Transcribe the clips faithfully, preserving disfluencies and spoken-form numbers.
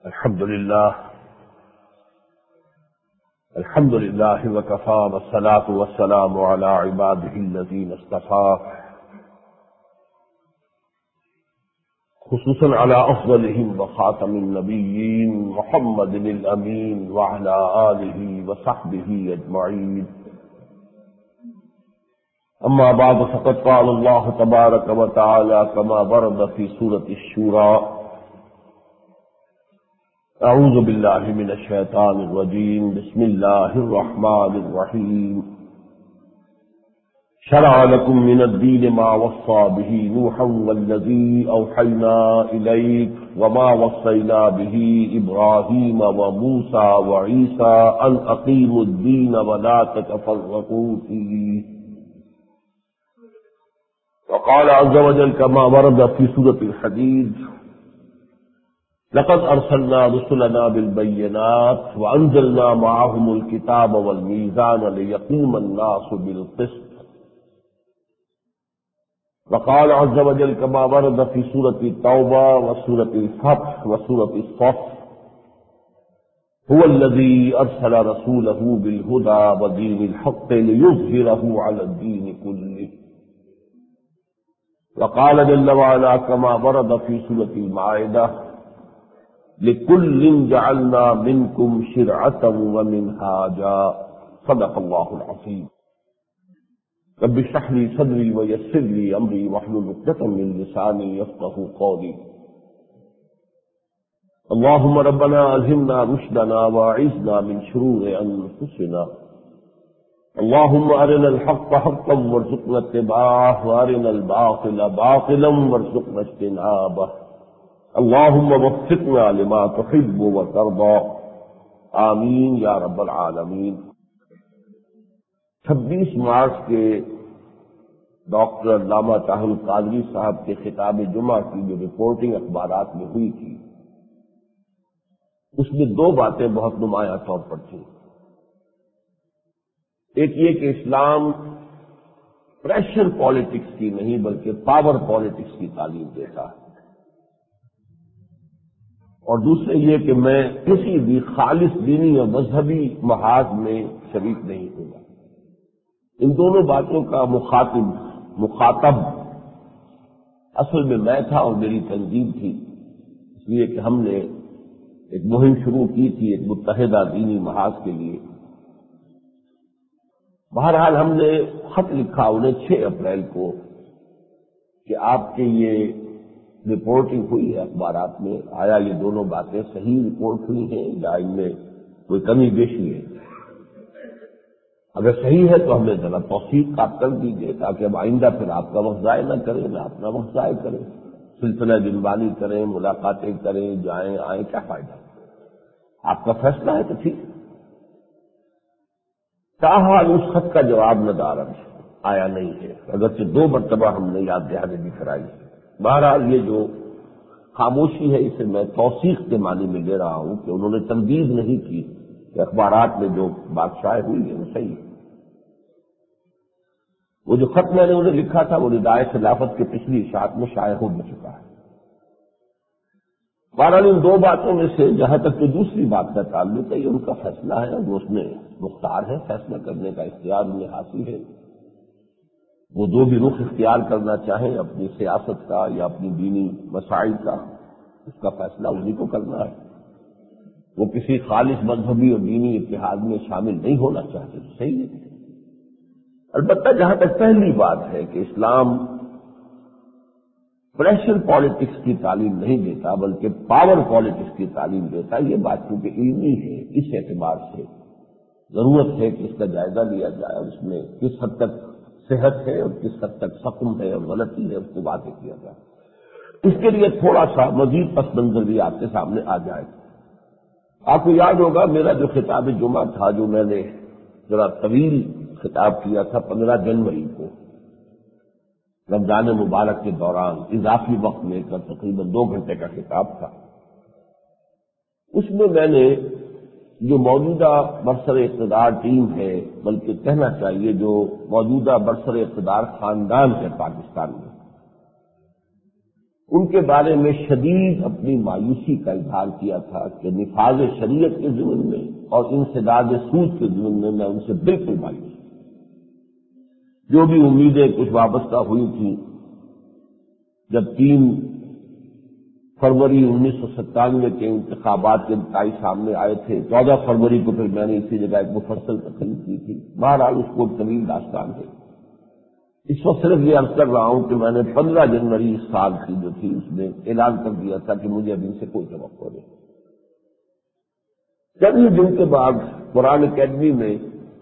الحمد لله الحمد لله وكفى والصلاة والسلام على عباده الذين اصطفى خصوصا على أفضلهم وخاتم النبيين محمد الأمين وعلى آله وصحبه أجمعين. أما بعد فقد قال الله تبارك وتعالى كما ورد في سورة الشورى: أعوذ بالله من الشيطان الرجيم بسم الله الرحمن الرحيم. شرع لكم من الدين ما وصى به نوحا والذي أوحينا إليك وما وصينا به إبراهيم وموسى وعيسى أن أقيموا الدين ولا تتفرقوا فيه. وقال عز وجل كما ورد في سورة الحديد: لقد أرسلنا رسلنا بالبينات وأنزلنا معهم الكتاب والميزان ليقوم الناس بالقسط. وقال عز وجل كما ورد في سورة التوبة وسورة الفتح وسورة الصف: هو الذي أرسل رسوله بالهدى ودين الحق ليظهره على الدين كله. وقال جل وعلا كما ورد في سورة المائدة: لِكُلٍّ جَعَلْنَا مِنْكُمْ شِرْعَةً وَمِنْهَاجًا. صدق الله العظيم. رب اشرح لي صدري ويسر لي أمري واحلل عقدة من لساني يفقهوا قولي. اللهم ربنا ألهمنا رشدنا وأعذنا من شرور أنفسنا. اللهم أرنا الحق حقا وارزقنا اتباعه وأرنا الباطل باطلا وارزقنا اجتنابه. اللهم وفقنا لما تحب وترضى. آمین یا رب العالمین. چھبیس مارچ کے ڈاکٹر علامہ طاہر القادری صاحب کے خطاب جمعہ کی جو رپورٹنگ اخبارات میں ہوئی تھی، اس میں دو باتیں بہت نمایاں طور پر تھیں. ایک یہ کہ اسلام پریشر پالیٹکس کی نہیں بلکہ پاور پالیٹکس کی تعلیم دیتا ہے، اور دوسرے یہ کہ میں کسی بھی خالص دینی اور مذہبی محاذ میں شریک نہیں ہوں گا. ان دونوں باتوں کا مخاطب مخاطب اصل میں میں تھا اور میری تنظیم تھی، اس لیے کہ ہم نے ایک مہم شروع کی تھی ایک متحدہ دینی محاذ کے لیے. بہرحال ہم نے خط لکھا انہیں چھ اپریل کو کہ آپ کے یہ رپورٹنگ ہوئی ہے اخبارات میں، آیا یہ دونوں باتیں صحیح رپورٹ ہوئی ہیں یا ان میں کوئی کمی بیشی ہے؟ اگر صحیح ہے تو ہمیں ذرا توثیق آپ کر دیجیے تاکہ ہم آئندہ پھر آپ کا وقت ضائع نہ کریں، نہ اپنا وقت ضائع کریں، سلسلہ جنبانی کریں، ملاقاتیں کریں، جائیں آئیں، کیا فائدہ؟ آپ کا فیصلہ ہے تو ٹھیک. تاحال اس خط کا جواب ندارت آیا نہیں ہے، اگرچہ دو مرتبہ ہم نے یاد دہانی بھی کرائی ہے. بہرحال یہ جو خاموشی ہے اسے میں توثیق کے معنی میں لے رہا ہوں کہ انہوں نے تردید نہیں کی کہ اخبارات میں جو بات شائع ہوئی ہے وہ صحیح ہے. وہ جو خط میں نے انہیں لکھا تھا وہ ندائے خلافت کے پچھلی اشاعت میں شائع ہو چکا ہے. بہرحال ان دو باتوں میں سے جہاں تک تو دوسری بات کا تعلق ہے یہ ان کا فیصلہ ہے، وہ اس میں مختار ہے، فیصلہ کرنے کا اختیار انہیں حاصل ہے. وہ جو بھی رخ اختیار کرنا چاہیں اپنی سیاست کا یا اپنی دینی مسائل کا، اس کا فیصلہ انہیں کو کرنا ہے. وہ کسی خالص مذہبی اور دینی اتحاد میں شامل نہیں ہونا چاہتے، صحیح ہے. البتہ جہاں تک پہلی بات ہے کہ اسلام پریشر پالیٹکس کی تعلیم نہیں دیتا بلکہ پاور پالیٹکس کی تعلیم دیتا، یہ بات کیونکہ علمی ہے، اس اعتبار سے ضرورت ہے کہ اس کا جائزہ لیا جائے اور اس میں کس حد تک صحت ہے اور کس حد تک سقم ہے اور غلطی ہے اس کو واضح کیا جائے. اس کے لیے تھوڑا سا مزید پس منظر بھی آپ کے سامنے آ جائے. آپ کو یاد ہوگا میرا جو خطاب جمعہ تھا جو میں نے ذرا طویل خطاب کیا تھا پندرہ جنوری کو رمضان مبارک کے دوران اضافی وقت لے کر تقریباً دو گھنٹے کا خطاب تھا. اس میں میں نے جو موجودہ برسر اقتدار ٹیم ہے، بلکہ کہنا چاہیے جو موجودہ برسر اقتدار خاندان ہے پاکستان میں، ان کے بارے میں شدید اپنی مایوسی کا اظہار کیا تھا کہ نفاذ شریعت کے ضمن میں اور انسداد سود کے ضمن میں میں ان سے بالکل مایوس ہوں۔ جو بھی امیدیں کچھ وابستہ ہوئی تھیں، جب تین فروری انیس سو ستانوے کے انتخابات کے نتائج سامنے آئے تھے، چودہ فروری کو پھر میں نے اسی جگہ ایک مفصل تقریر کی تھی۔ بہرحال اس کو طویل داستان ہے۔ اس وقت صرف یہ عرض کر رہا ہوں کہ میں نے پندرہ جنوری اس سال کی جو تھی اس میں اعلان کر دیا تھا کہ مجھے ابھی سے کوئی توقع نہیں۔ چند ہی دن کے بعد قرآن اکیڈمی میں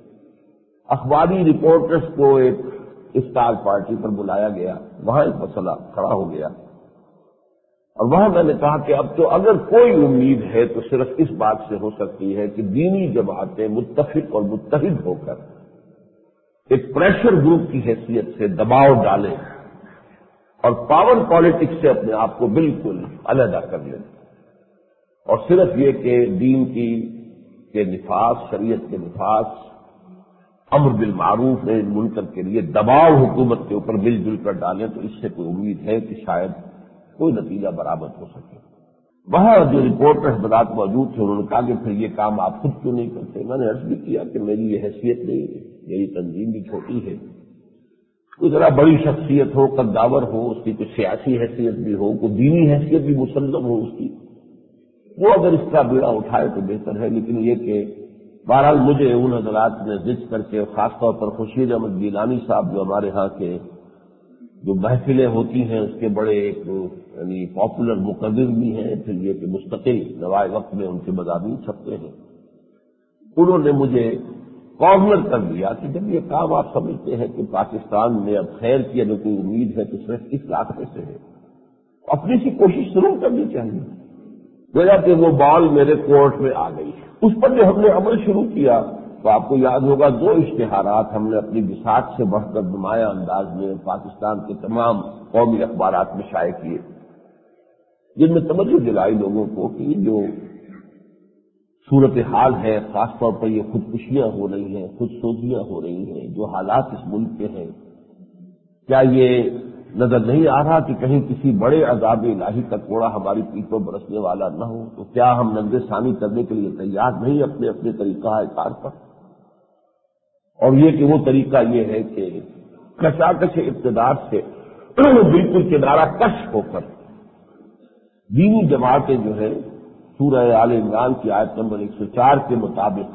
اخباری رپورٹرز کو ایک افطار پارٹی پر بلایا گیا، وہاں ایک مسئلہ کھڑا ہو گیا، اور وہاں میں نے کہا کہ اب تو اگر کوئی امید ہے تو صرف اس بات سے ہو سکتی ہے کہ دینی جماعتیں متفق اور متحد ہو کر ایک پریشر گروپ کی حیثیت سے دباؤ ڈالیں اور پاور پالیٹکس سے اپنے آپ کو بالکل علیحدہ کر لیں، اور صرف یہ کہ دین کی کے نفاذ، شریعت کے نفاذ، امر بالمعروف نہی عن المنکر کے لیے دباؤ حکومت کے اوپر مل جل کر ڈالیں، تو اس سے کوئی امید ہے کہ شاید کوئی نتیجہ برآمد ہو سکے۔ وہاں جو رپورٹر حضرات موجود تھے انہوں نے کہا کہ پھر یہ کام آپ خود کیوں نہیں کرتے؟ میں نے عرض بھی کیا کہ میری یہ حیثیت نہیں ہے، میری تنظیم بھی چھوٹی ہے، کوئی ذرا بڑی شخصیت ہو، قداور ہو، اس کی کوئی سیاسی حیثیت بھی ہو، کوئی دینی حیثیت بھی مسلم ہو اس کی، وہ اگر اس کا بیڑا اٹھائے تو بہتر ہے۔ لیکن یہ کہ بہرحال مجھے ان حضرات نے ضد کر کے، خاص طور پر خورشید احمد گیلانی صاحب جو ہمارے ہاں کے جو محفلیں ہوتی ہیں اس کے بڑے ایک یعنی پاپولر مقرر بھی ہیں، پھر یہ کہ مستقل نوائے وقت میں ان کے مضامین چھپتے ہیں، انہوں نے مجھے کارنر کر دیا کہ جب یہ کام آپ سمجھتے ہیں کہ پاکستان میں اب خیر کی اگر کوئی امید ہے تو صرف اس راستے سے ہے، اپنی سی کوشش ضرور کرنی چاہیے۔ گویا کہ وہ بال میرے کورٹ میں آ گئی۔ اس پر جو ہم نے عمل شروع کیا تو آپ کو یاد ہوگا دو اشتہارات ہم نے اپنی بساط سے بڑھ کر نمایاں انداز میں پاکستان کے تمام قومی اخبارات میں شائع کیے، جن میں توجہ دلائی لوگوں کو کہ یہ جو صورتحال ہے، خاص طور پر یہ خودکشیاں ہو رہی ہیں، خود سوزیاں ہو رہی ہیں، جو حالات اس ملک کے ہیں، کیا یہ نظر نہیں آ رہا کہ کہیں کسی بڑے عذاب الہی کا کوڑا ہماری پیٹھ پر برسنے والا نہ ہو؟ تو کیا ہم نظر ثانی کرنے کے لیے تیار نہیں اپنے اپنے طریقہ کار پر؟ اور یہ کہ وہ طریقہ یہ ہے کہ کشاکش اقتدار سے بالکل کنارہ کش ہو کر دینی جماعتیں جو ہے سورہ آل عمران کی آیت نمبر ایک سو چار کے مطابق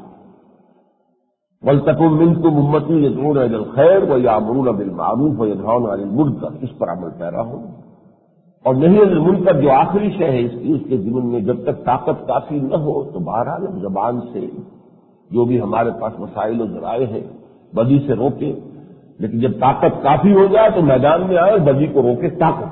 وَلْتَكُن مِّنكُمْ أُمَّةٌ يَدْعُونَ إِلَى الْخَيْرِ وَيَأْمُرُونَ بِالْمَعْرُوفِ وَيَنْهَوْنَ عَنِ الْمُنكَرِ، اس پر عمل پیرا ہو۔ اور نہیں عن المنکر جو آخری شے ہے اس کی، اس کے ضمن میں جب تک طاقت کافی نہ ہو تو بہرحال زبان سے جو بھی ہمارے پاس وسائل و ذرائع ہیں بدی سے روکے، لیکن جب طاقت کافی ہو جائے تو میدان میں آئے اور بدی کو روکے طاقت۔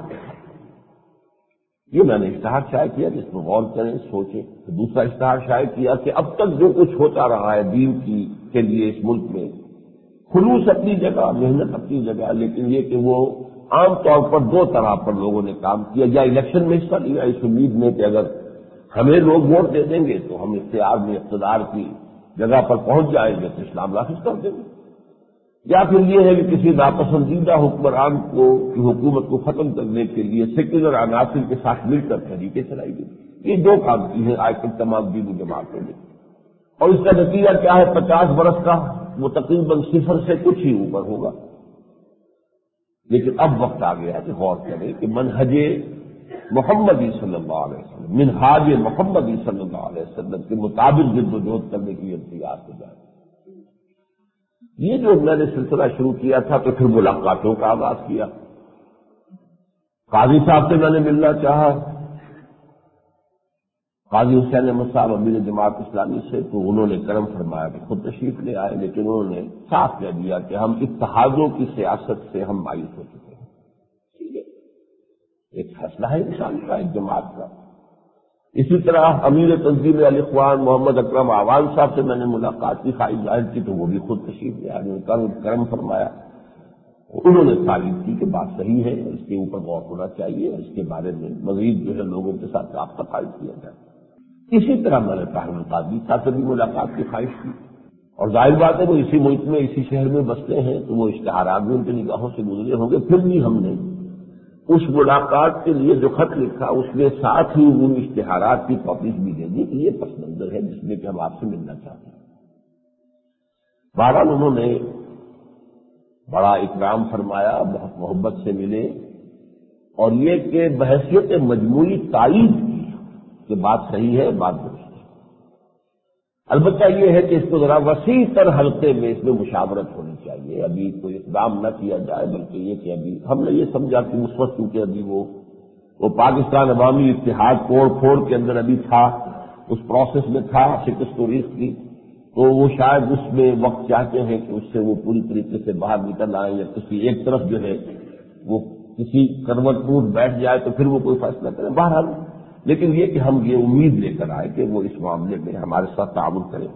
یہ میں نے اشتہار شائع کیا کہ اس پر غور کریں، سوچیں۔ دوسرا اشتہار شائع کیا کہ اب تک جو کچھ ہوتا رہا ہے دین کی کے لیے اس ملک میں، خلوص اپنی جگہ، محنت اپنی جگہ، لیکن یہ کہ وہ عام طور پر دو طرح پر لوگوں نے کام کیا، یا الیکشن میں حصہ لیا اس امید میں کہ اگر ہمیں لوگ ووٹ دے دیں گے تو ہم اختیار میں اقتدار کی جگہ پر پہنچ جائیں گے تو اسلام نافذ کر دیں گے، یا پھر یہ ہے کہ کسی ناپسندیدہ حکمران کو کی حکومت کو ختم کرنے کے لیے سیکولر عناصر کے ساتھ مل کر تحریکیں چلائی گئی۔ یہ دو کام کی ہیں آج تک تمام دینی جماعتوں نے، اور اس کا نتیجہ کیا ہے؟ پچاس برس کا وہ تقریباً صفر سے کچھ ہی اوپر ہوگا۔ لیکن اب وقت آ گیا ہے کہ غور کریں کہ منہج محمدی صلی اللہ علیہ وسلم، منہاج محمدی صلی اللہ علیہ وسلم کے مطابق جد و جہد کرنے کی امتیاز ہو جائے۔ یہ جو میں نے سلسلہ شروع کیا تھا تو پھر ملاقاتوں کا آغاز کیا۔ قاضی صاحب سے میں نے ملنا چاہا، قاضی حسین احمد صاحب امیر جماعت اسلامی سے، تو انہوں نے کرم فرمایا کہ خود تشریف لے آئے، لیکن انہوں نے صاف کہہ دیا کہ ہم اتحادوں کی سیاست سے ہم مایوس ہو چکے ہیں۔ ٹھیک ہے، ایک فیصلہ ہے انسان کا، ایک جماعت کا۔ اسی طرح امیر تنظیم الاخوان محمد اکرم آوان صاحب سے میں نے ملاقات کی، خواہش ظاہر کی، تو وہ بھی خود تشریف لے آئے، کرم فرمایا۔ انہوں نے تعریف کی کہ بات صحیح ہے، اس کے اوپر غور ہونا چاہیے، اس کے بارے میں مزید جو ہے لوگوں کے ساتھ رابطہ قائم کیا جائے۔ اسی طرح میں نے طاہر القادری صاحب سے بھی ملاقات کی خواہش کی، اور ظاہر بات ہے وہ اسی ملک میں اسی شہر میں بستے ہیں تو وہ اشتہارات بھی ان کی نگاہوں سے گزرے ہوں گے، پھر بھی ہم نے اس ملاقات کے لیے جو خط لکھا اس میں ساتھ ہی ان اشتہارات کی کاپیز بھی دے دی کہ یہ پس منظر ہے جس میں کہ ہم آپ سے ملنا چاہتے ہیں۔ بہرحال انہوں نے بڑا اکرام فرمایا، بہت محبت سے ملے، اور یہ کہ بحیثیت مجموعی تائید کی کہ بات صحیح ہے، بات درست ہے۔ البتہ یہ ہے کہ اس کو ذرا وسیع تر حلقے میں اس میں مشاورت ہونی چاہیے، ابھی کوئی اقدام نہ کیا جائے، بلکہ یہ کہ ابھی ہم نے یہ سمجھا کہ اس وقت کیونکہ ابھی وہ وہ پاکستان عوامی اتحاد توڑ پھوڑ کے اندر ابھی تھا، اس پروسیس میں تھا شکست و ریز کی، تو وہ شاید اس میں وقت چاہتے ہیں کہ اس سے وہ پوری طریقے سے باہر نکل آئیں، یا کسی ایک طرف جو ہے وہ کسی کروٹ ٹوٹ بیٹھ جائے تو پھر وہ کوئی فیصلہ کریں۔ بہرحال لیکن یہ کہ ہم یہ امید لے کر آئے کہ وہ اس معاملے میں ہمارے ساتھ تعاون کریں۔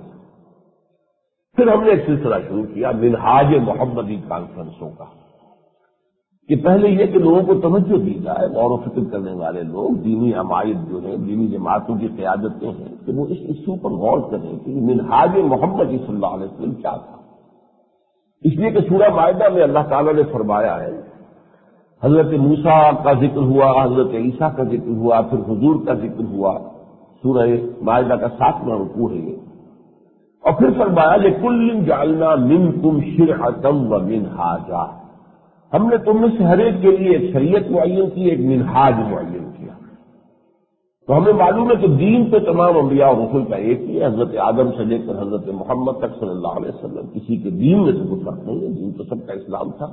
پھر ہم نے ایک سلسلہ شروع کیا منہاج محمدی کانفرنسوں کا، کہ پہلے یہ کہ لوگوں کو توجہ دی جائے، غور و فکر کرنے والے لوگ، دینی عمائد جو ہیں، دینی جماعتوں کی قیادتیں ہیں، کہ وہ اس ایشو پر غور کریں کہ منہاج محمدی صلی اللہ علیہ وسلم کیا تھا۔ اس لیے کہ سورہ مائدہ میں اللہ تعالیٰ نے فرمایا ہے، حضرت موسیٰ کا ذکر ہوا، حضرت عیسیٰ کا ذکر ہوا، پھر حضور کا ذکر ہوا، سورہ مائدہ کا ساتواں رکوع ہے یہ، اور پھر فرمایا لِكُلٍّ جَعَلْنَا مِنكُمْ شِرْعَةً وَمِنْهَاجًا، ہم نے تم میں سے ہر ایک کے لیے ایک شریعت معین کی، ایک منہاج معین کیا۔ تو ہمیں معلوم ہے کہ دین تو تمام انبیاء اور رسول کا ایک ہی ہے، حضرت آدم سے لے کر حضرت محمد تک صلی اللہ علیہ وسلم، کسی کے دین میں سے کوئی فرق نہیں ہے، دین تو سب کا اسلام تھا۔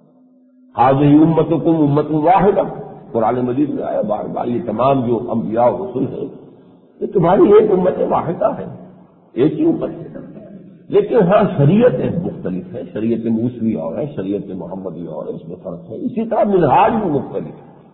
هذه امتکم امت واحدہ، قرآن مجید میں آیا بار بار، یہ تمام جو انبیاء اور رسول ہیں یہ تمہاری ایک امت واحدہ ہے، ایک ہی امت ہے، لیکن ہاں شریعت مختلف ہے، شریعت موسوی اور ہے، شریعت محمدی اور ہے، اس میں فرق ہے۔ اسی طرح منہاج بھی مختلف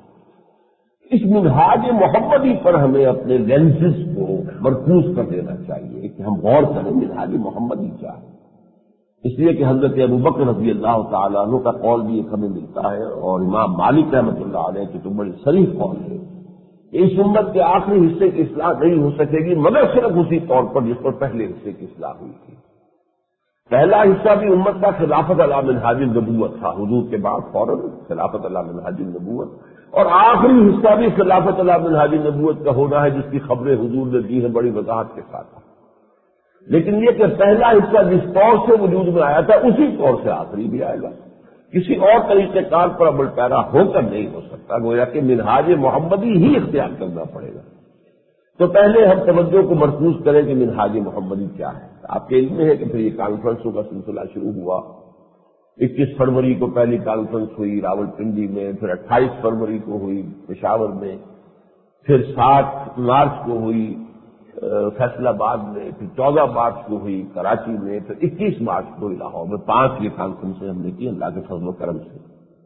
ہے۔ اس منہاج محمدی پر ہمیں اپنے لینسز کو مرکوز کر دینا چاہیے کہ ہم غور کریں منہاج محمدی کیا ہے۔ اس لیے کہ حضرت ابوبکر رضی اللہ تعالیٰ عنہ کا قول بھی ایک ہمیں ملتا ہے، اور امام مالک رحمۃ اللہ علیہ کی تو بڑی صریح قول ہے کہ اس امت کے آخری حصے کی اصلاح نہیں ہو سکے گی مگر صرف اسی طور پر جس پر پہلے حصے کی اصلاح ہوئی تھی۔ پہلا حصہ بھی امت کا خلافت علی منہاج النبوت تھا، حضور کے بعد فوراً خلافت علی منہاج النبوت، اور آخری حصہ بھی خلافت علی منہاج النبوت کا ہونا ہے، جس کی خبریں حضور نے دی ہیں بڑی وضاحت کے ساتھ۔ لیکن یہ کہ پہلا حصہ جس طور سے وجود میں آیا تھا اسی طور سے آخری بھی آئے گا، کسی اور طریقے کار پر عمل پیرا ہو کر نہیں ہو سکتا، گویا کہ منہاج محمدی ہی اختیار کرنا پڑے گا۔ تو پہلے ہم توجہ کو مرکوز کریں کہ منہاج محمدی کیا ہے۔ آپ کے علم میں ہے کہ پھر یہ کانفرنسوں کا سلسلہ شروع ہوا، اکیس فروری کو پہلی کانفرنس ہوئی راول پنڈی میں، پھر اٹھائیس فروری کو ہوئی پشاور میں، پھر سات مارچ کو ہوئی فیصل آباد میں، پھر چودہ مارچ کو ہوئی کراچی میں، پھر اکیس مارچ کو ہوئی لاہور میں۔ پانچ یہ کانفرنسیں ہم نے کی اللہ کے فضل و کرم سے۔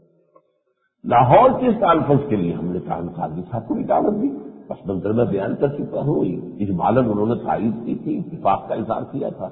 لاہور کی اس کانفرنس کے لیے ہم نے کان قاضی صاحب کو بھی دعوت دی، پس منظر میں بیان کر چکا ہوں، اجمالاً انہوں نے تائید کی تھی، اتفاق کا اظہار کیا تھا۔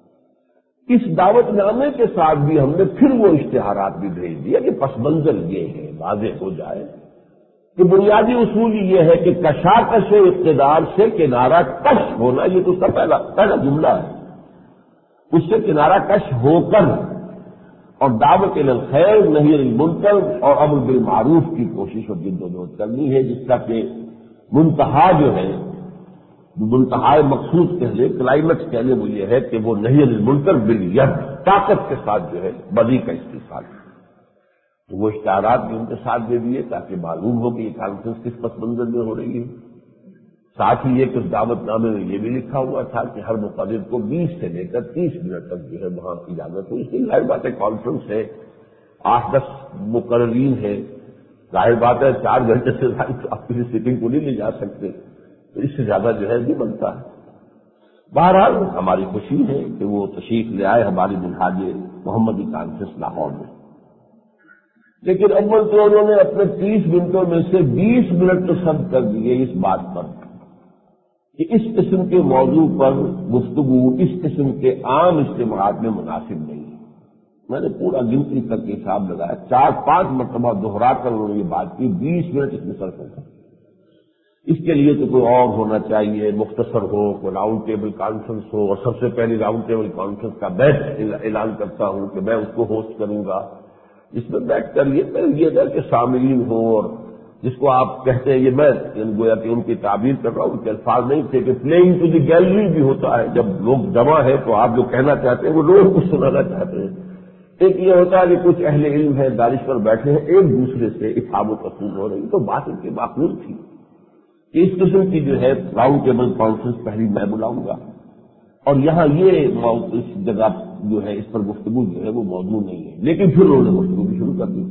اس دعوت نامے کے ساتھ بھی ہم نے پھر وہ اشتہارات بھی بھیج دیا کہ پس منظر یہ ہے، واضح ہو جائے کہ بنیادی اصول یہ ہے کہ کشاکش اقتدار سے کنارہ کش ہونا، یہ تو اس کا پہلا پہلا جملہ ہے، اس سے کنارہ کش ہو کر اور دعوت الی الخیر نہی عن المنکر اور امر بالمعروف کی کوشش اور جد و جہد کرنی ہے، جس کا کہ منتہا جو ہے، منتہا مقصود کہہ لیں، کلائمیکس کہہ لیں، وہ یہ ہے کہ وہ نہی عن المنکر بالید، طاقت کے ساتھ جو ہے بدی کا استحصال ہے۔ تو وہ اشتہارات بھی ان کے ساتھ دے دیے تاکہ معلوم ہو کہ یہ کانفرنس کس پس منظر میں ہو رہی ہے۔ ساتھ ہی یہ کہ دعوت نامے میں یہ بھی لکھا ہوا تھا کہ ہر مقرر کو بیس سے لے کر تیس منٹ تک جو ہے وہاں اجازت ہو۔ اس لیے ظاہر بات ہے کانفرنس ہے، آٹھ دس مقررین ہیں، ظاہر بات ہے چار گھنٹے سے زیادہ آپ کسی سیٹنگ کو نہیں لے جا سکتے، تو اس سے زیادہ جو ہے نہیں بنتا ہے۔ بہرحال ہماری خوشی ہے کہ وہ تشریف لے آئے ہماری منہاج محمدی کانفرنس لاہور میں، لیکن اول تو انہوں نے اپنے تیس منٹوں میں سے بیس منٹ تو سب کر دیے اس بات پر کہ اس قسم کے موضوع پر گفتگو اس قسم کے عام اجتماعات میں مناسب نہیں ہے۔ میں نے پورا گنتی تک کے حساب لگایا، چار پانچ مرتبہ دوہرا کر انہوں نے یہ بات کی، بیس منٹ اس میں صرف ہوگا، اس کے لیے تو کوئی اور ہونا چاہیے، مختصر ہو، کوئی راؤنڈ ٹیبل کانفرنس ہو، اور سب سے پہلی راؤنڈ ٹیبل کانفرنس کا میں اعلان کرتا ہوں کہ میں اس کو ہوسٹ کروں گا، اس میں بیٹھ کر یہ یہ نہ کہ سامعین ہو اور جس کو آپ کہتے ہیں، یہ میں گویا کہ ان کی تعبیر کر رہا ہوں، ان کے الفاظ نہیں تھے کہ پلینگ ٹو دی گیلری بھی ہوتا ہے، جب لوگ جمع ہے تو آپ جو کہنا چاہتے ہیں وہ لوگ کچھ سنانا چاہتے ہیں۔ ایک یہ ہوتا ہے کہ کچھ اہل علم ہے، دانشور بیٹھے ہیں، ایک دوسرے سے افہام و تفہیم ہو رہی، تو بات ان کی معقول تھی کہ اس قسم کی جو ہے راؤنڈ ٹیبل کانفرنس پہلی میں بلاؤں گا، اور یہاں یہ اس جگہ جو ہے اس پر گفتگو جو ہے وہ موضوع نہیں ہے۔ لیکن پھر انہوں نے گفتگو بھی شروع کر دی،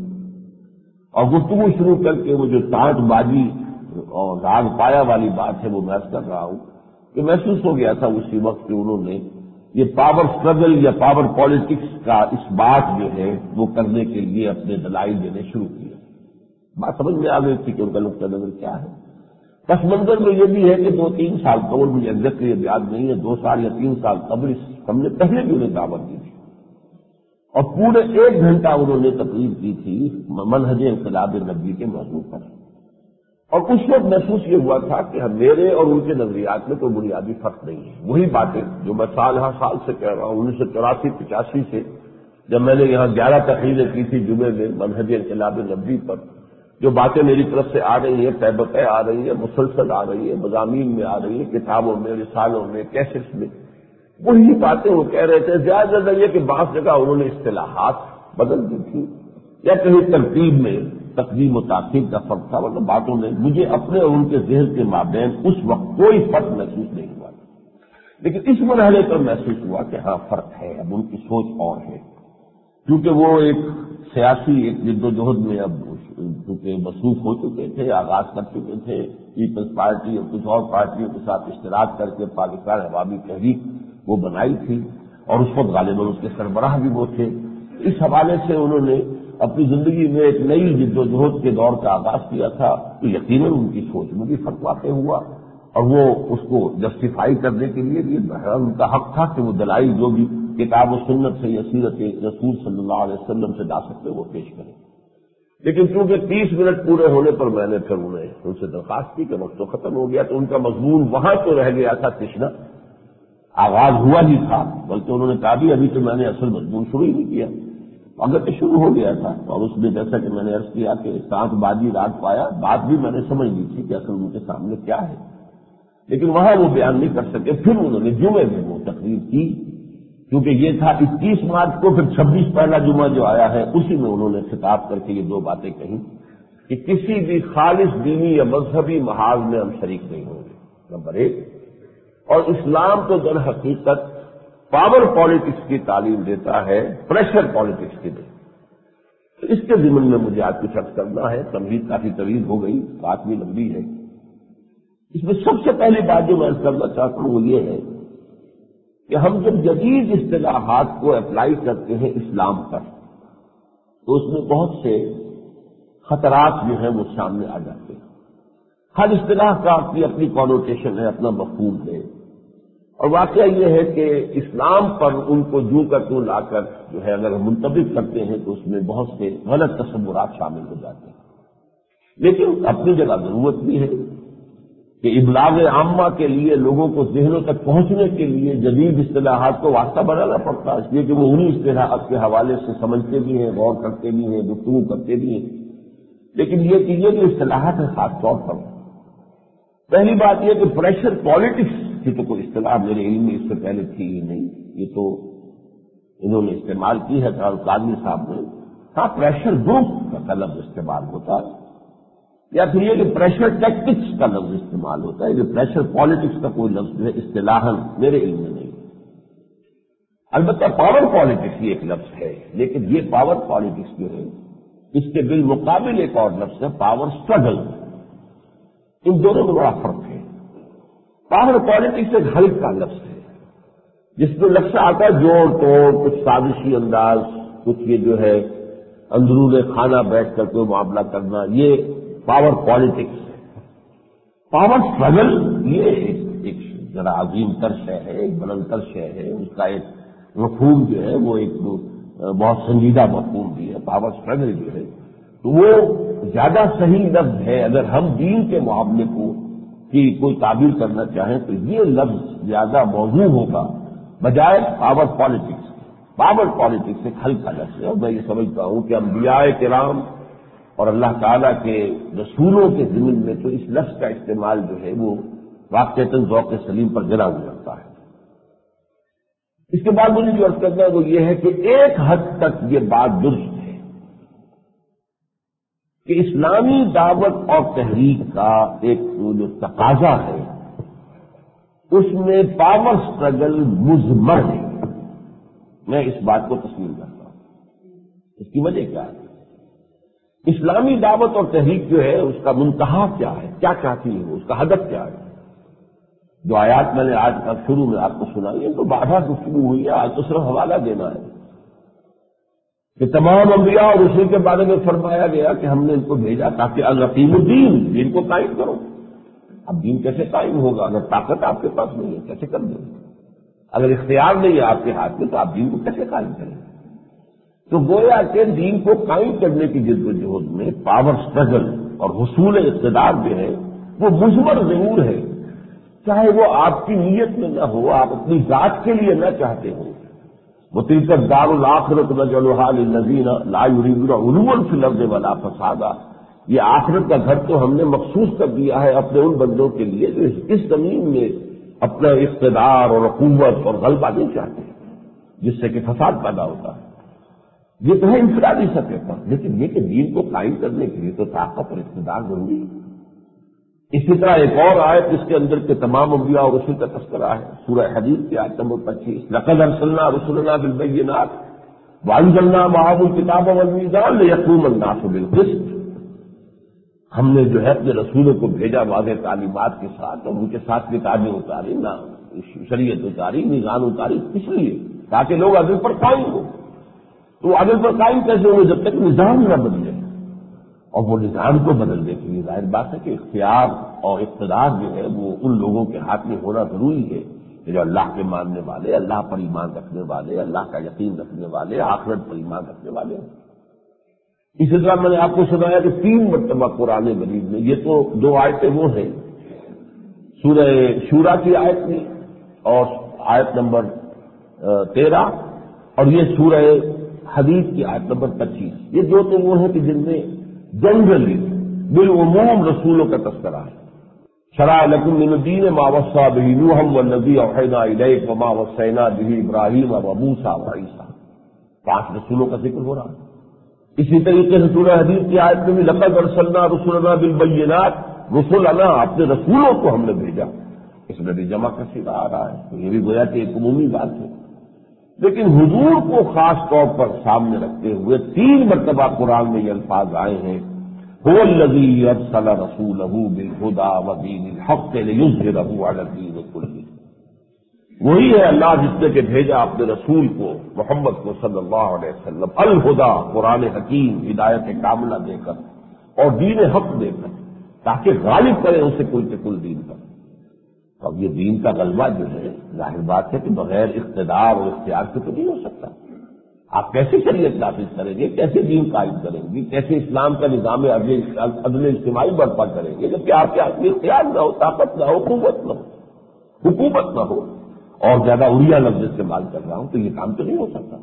اور گفتگو شروع کر کے وہ جو تانٹ بازی اور راگ پایا والی بات ہے وہ میں کر رہا ہوں کہ محسوس ہو گیا تھا اسی وقت کہ انہوں نے یہ پاور اسٹرگل یا پاور پالیٹکس کا اس بات جو ہے وہ کرنے کے لیے اپنے دلائل دینے شروع کیے۔ بات سمجھ میں آ گئی تھی کہ ان کا نقطہ نظر کیا ہے۔ پس منظر میں یہ بھی ہے کہ دو تین سال قبل، مجھے ایگزیکٹلی یہ یاد نہیں ہے، دو سال یا تین سال قبل ہم نے پہلے بھی انہیں دعوت دی تھی، اور پورے ایک گھنٹہ انہوں نے تقریر کی تھی منہج انقلاب نبوی کے موضوع پر، اور اس وقت محسوس یہ ہوا تھا کہ میرے اور ان کے نظریات میں کوئی بنیادی فرق نہیں ہے۔ وہی باتیں جو میں سال ہر سال سے کہہ رہا ہوں، انیس سو چوراسی پچاسی سے جب میں نے یہاں گیارہ تقریریں کی تھی جمعے میں منہج انقلاب نبوی پر، جو باتیں میری طرف سے آ رہی ہیں، طے بطے آ رہی ہیں، مسلسل آ رہی ہیں، مضامین میں آ رہی ہیں، کتابوں میں، رسالوں میں، کیسٹس میں، وہی باتیں وہ کہہ رہے تھے۔ زیادہ زیادہ یہ کہ بعض جگہ انہوں نے اصطلاحات بدل دی تھی یا کہیں ترتیب میں تقدیم و تاخیر کا فرق تھا، مطلب باتوں میں مجھے اپنے اور ان کے ذہن کے مابین اس وقت کوئی فرق محسوس نہیں ہوا، لیکن اس مرحلے پر محسوس ہوا کہ ہاں فرق ہے، اب ان کی سوچ اور ہے، کیونکہ وہ ایک سیاسی ایک جد و جہد میں اب کیونکہ مصروف ہو چکے تھے، آغاز کر چکے تھے، پیپلز پارٹی اور کچھ اور پارٹیوں کے ساتھ اشتراک کر کے پاکستان عوامی تحریک وہ بنائی تھی، اور اس وقت غالباً اس کے سربراہ بھی وہ تھے۔ اس حوالے سے انہوں نے اپنی زندگی میں ایک نئی جد و جہد کے دور کا آغاز کیا تھا، تو یقیناً ان کی سوچ میں بھی فرق واقع ہوا، اور وہ اس کو جسٹیفائی کرنے کے لیے بھی ان کا حق تھا کہ وہ دلائل جو بھی کتاب و سنت سے یا سیرت رسول صلی اللہ علیہ وسلم سے لا سکتے وہ پیش کریں۔ لیکن چونکہ تیس منٹ پورے ہونے پر میں نے پھر انہیں ان سے درخواست کی کہ وقت تو ختم ہو گیا، تو ان کا مضمون وہاں تو رہ گیا تھا تشنا، آغاز ہوا ہی تھا، بلکہ انہوں نے کہا بھی ابھی تو میں نے اصل مضمون شروع ہی نہیں کیا، اگر تو شروع ہو گیا تھا، اور اس میں جیسا کہ میں نے عرض کیا کہ سانت بازی راگ پایا، بات بھی میں نے سمجھ لی تھی کہ اصل ان کے سامنے کیا ہے، لیکن وہاں وہ بیان نہیں کر سکے۔ پھر انہوں نے جمعے میں وہ تقریر کی، کیونکہ یہ تھا اکیس مارچ کو، پھر چھبیس پہلا جمعہ جو آیا ہے اسی میں انہوں نے خطاب کر کے یہ دو باتیں کہیں کہ کسی بھی خالص دینی یا مذہبی محاذ میں ہم شریک نہیں ہوں گے، نمبر ایک، اور اسلام تو در حقیقت پاور پالیٹکس کی تعلیم دیتا ہے، پریشر پالیٹکس کی نہیں۔ تو اس کے ضمن میں مجھے آج کچھ عرض کرنا ہے، تمہید کافی طویل ہو گئی، بات بھی لمبی ہے۔ اس میں سب سے پہلی بات جو میں عرض کرنا چاہتا ہوں وہ یہ ہے کہ ہم جب جدید اصطلاحات کو اپلائی کرتے ہیں اسلام پر تو اس میں بہت سے خطرات جو ہیں وہ سامنے آ جاتے ہیں۔ ہر اصطلاح کا اپنی اپنی کونوٹیشن ہے، اپنا مفہوم ہے، اور واقعہ یہ ہے کہ اسلام پر ان کو جو کر تو لا کر جو ہے اگر ہم منطبق کرتے ہیں تو اس میں بہت سے غلط تصورات شامل ہو جاتے ہیں، لیکن اپنی جگہ ضرورت بھی ہے کہ ابلاغ عامہ کے لیے لوگوں کو ذہنوں تک پہنچنے کے لیے جدید اصطلاحات کو واسطہ بنانا پڑتا ہے، اس لیے کہ وہ انہی اصطلاحات کے حوالے سے سمجھتے بھی ہیں، غور کرتے بھی ہیں، گفتگو کرتے بھی ہیں۔ لیکن یہ کہ یہ جو اصطلاحات ہے خاص طور پر پہلی بات یہ کہ پریشر پالیٹکس کی تو کوئی اصطلاح میرے علم میں اس سے پہلے تھی ہی نہیں، یہ تو انہوں نے استعمال کی ہے قاضی صاحب نے۔ ہاں پریشر گروپ کا لفظ استعمال ہوتا ہے، یا پھر یہ کہ پریشر ٹیکٹکس کا لفظ استعمال ہوتا ہے، یہ پریشر پالیٹکس کا کوئی لفظ جو ہے اصطلاحاً میرے علم میں نہیں۔ البتہ پاور پالیٹکس یہ ایک لفظ ہے، لیکن یہ پاور پالیٹکس جو ہے اس کے بالمقابل ایک اور لفظ ہے پاور اسٹرگل۔ ان دونوں میں بڑا فرق ہے۔ پاور پالیٹکس ایک ہلکا لفظ ہے جس میں لفظ آتا ہے جوڑ توڑ، کچھ سازشی انداز، کچھ یہ جو ہے اندرون خانہ بیٹھ کر کوئی معاملہ کرنا، یہ پاور پالیٹکس ہے۔ پاور اسٹرگل یہ ایک ایک ذرا عظیم تر شے ہے، ایک بلند تر شے ہے، اس کا ایک مفہوم جو ہے وہ ایک بہت سنجیدہ مفہوم بھی ہے۔ پاور اسٹرگل جو ہے تو وہ زیادہ صحیح لفظ ہے، اگر ہم دین کے معاملے کو کی کوئی تعبیر کرنا چاہیں تو یہ لفظ زیادہ موزوں ہوگا بجائے پاور پالیٹکس۔ پاور پالیٹکس ایک ہلکا لفظ ہے، اور میں یہ سمجھتا ہوں کہ انبیاء کرام اور اللہ تعالیٰ کے رسولوں کے ضمن میں تو اس لفظ کا استعمال جو ہے وہ واقعتاً ذوق سلیم پر گرا گزرتا ہے۔ اس کے بعد مجھے جو عرض کرنا ہے وہ یہ ہے کہ ایک حد تک یہ بات درست ہے کہ اسلامی دعوت اور تحریک کا ایک جو تقاضا ہے اس میں پاور سٹرگل مضمر ہے، میں اس بات کو تسلیم کرتا ہوں۔ اس کی وجہ کیا ہے؟ اسلامی دعوت اور تحریک جو ہے اس کا منتہا کیا ہے، کیا چاہتی ہے وہ، اس کا ہدف کیا ہے؟ جو آیات میں نے آج اب شروع میں آپ کو سنائی ہے تو بارہ گفتگو ہوئی ہے، آج تو صرف حوالہ دینا ہے کہ تمام انبیاء اور رسول کے بارے میں فرمایا گیا کہ ہم نے ان کو بھیجا تاکہ الرقیم الدین، دین کو قائم کرو۔ اب دین کیسے قائم ہوگا اگر طاقت آپ کے پاس نہیں ہے؟ کیسے کر دیں؟ اگر اختیار نہیں ہے آپ کے ہاتھ میں تو آپ دین کو کیسے قائم کریں؟ تو گویا کہ دین کو قائم کرنے کی جد و جہد میں پاور سٹرگل اور حصول اقتدار جو ہے وہ مضمر ضرور ہے، چاہے وہ آپ کی نیت میں نہ ہو، آپ اپنی ذات کے لیے نہ چاہتے ہو۔ وَتِلْكَ الدَّارُ الْآخِرَةُ نَجْعَلُهَا لِلَّذِينَ لَا يُرِيدُونَ عُلُوًّا فِي الْأَرْضِ وَلَا فَسَادًا، یہ آخرت کا گھر تو ہم نے مخصوص کر دیا ہے اپنے ان بندوں کے لیے جو اس زمین میں اپنا اقتدار اور قوت اور غلبہ نہیں چاہتے جس سے کہ فساد پیدا ہوتا ہے۔ یہ تو ہے انفرادی سطح پر، لیکن یہ کہ دین کو قائم کرنے کے لیے تو طاقت اور اقتدار ضروری ہے۔ اسی طرح ایک اور آیت اس کے اندر کے تمام انبیاء اور رسول کا تذکرہ ہے، سورہ حدید کی آیت نمبر پچیس، لَقَدْ أَرْسَلْنَا رُسُلَنَا بِالْبَيِّنَاتِ وَأَنزَلْنَا مَعَهُمُ الْكِتَابَ وَالْمِيزَانَ لِيَقُومَ النَّاسُ بِالْقِسْطِ، ہم نے جو ہے اپنے رسولوں کو بھیجا واضح تعلیمات کے ساتھ اور ان کے ساتھ کتابیں اتاری، نہ شریعت اتاری، میزان اتاری، اس لیے تاکہ لوگ عدل پر قائم ہوں۔ تو عدل پر قائم کیسے ہوئے؟ جب تک نظام نہ بدلے، اور وہ نظام کو بدلنے کے لیے ظاہر بات ہے کہ اختیار اور اقتدار جو ہے وہ ان لوگوں کے ہاتھ میں ہونا ضروری ہے کہ جو اللہ کے ماننے والے، اللہ پر ایمان رکھنے والے، اللہ کا یقین رکھنے والے، آخرت پر ایمان رکھنے والے ہیں۔ اسی طرح میں نے آپ کو سنایا کہ تین مرتبہ قرآن مجید میں، یہ تو دو آیتیں وہ ہیں سورہ شورا کی آیت میں اور آیت نمبر تیرہ، اور یہ سورہ حدید کی آیت نمبر پچیس، یہ دو تو وہ ہیں کہ جن میں جنرلی بالعموم رسولوں کا تذکرہ ہے۔ شرع لکم من الدین ما وصی بہ نوحا والذی اوحینا الیک وما وصینا بہ ابراہیم وموسیٰ وعیسیٰ، پانچ رسولوں کا ذکر ہو رہا ہے۔ اسی طریقے سے سورہ حدید کی آیت میں بھی لقد ارسلنا رسلنا بالبینات، رسلنا اپنے رسولوں کو ہم نے بھیجا، اس میں بھی جمع کا صیغہ آ رہا ہے، تو یہ بھی گویا کہ ایک عمومی بات ہے۔ لیکن حضور کو خاص طور پر سامنے رکھتے ہوئے تین مرتبہ قرآن میں یہ الفاظ آئے ہیں، هو الذی ارسل رسولہ بالہدی ودین الحق لیظہرہ علی الدین کلہ، وہی ہے اللہ جس نے کہ بھیجا اپنے رسول کو محمد کو صلی اللہ علیہ وسلم الہدی، قرآن حکیم، ہدایت کاملہ دے کر اور دین حق دے کر، تاکہ غالب کرے اسے کل کے کل دین پر۔ اب یہ دین کا غلبہ جو ہے ظاہر بات ہے کہ بغیر اقتدار اور اختیار کے تو نہیں ہو سکتا۔ آپ کیسے شریعت نافذ کریں گے، کیسے دین قائم کریں گے، کیسے اسلام کا نظام عدل اجتماعی برپا کریں گے جبکہ آپ کے ہاتھ میں اختیار نہ ہو، طاقت نہ ہو، قوت نہ ہو، حکومت نہ ہو، اور زیادہ اڑیا لفظ استعمال کر رہا ہوں تو یہ کام تو نہیں ہو سکتا۔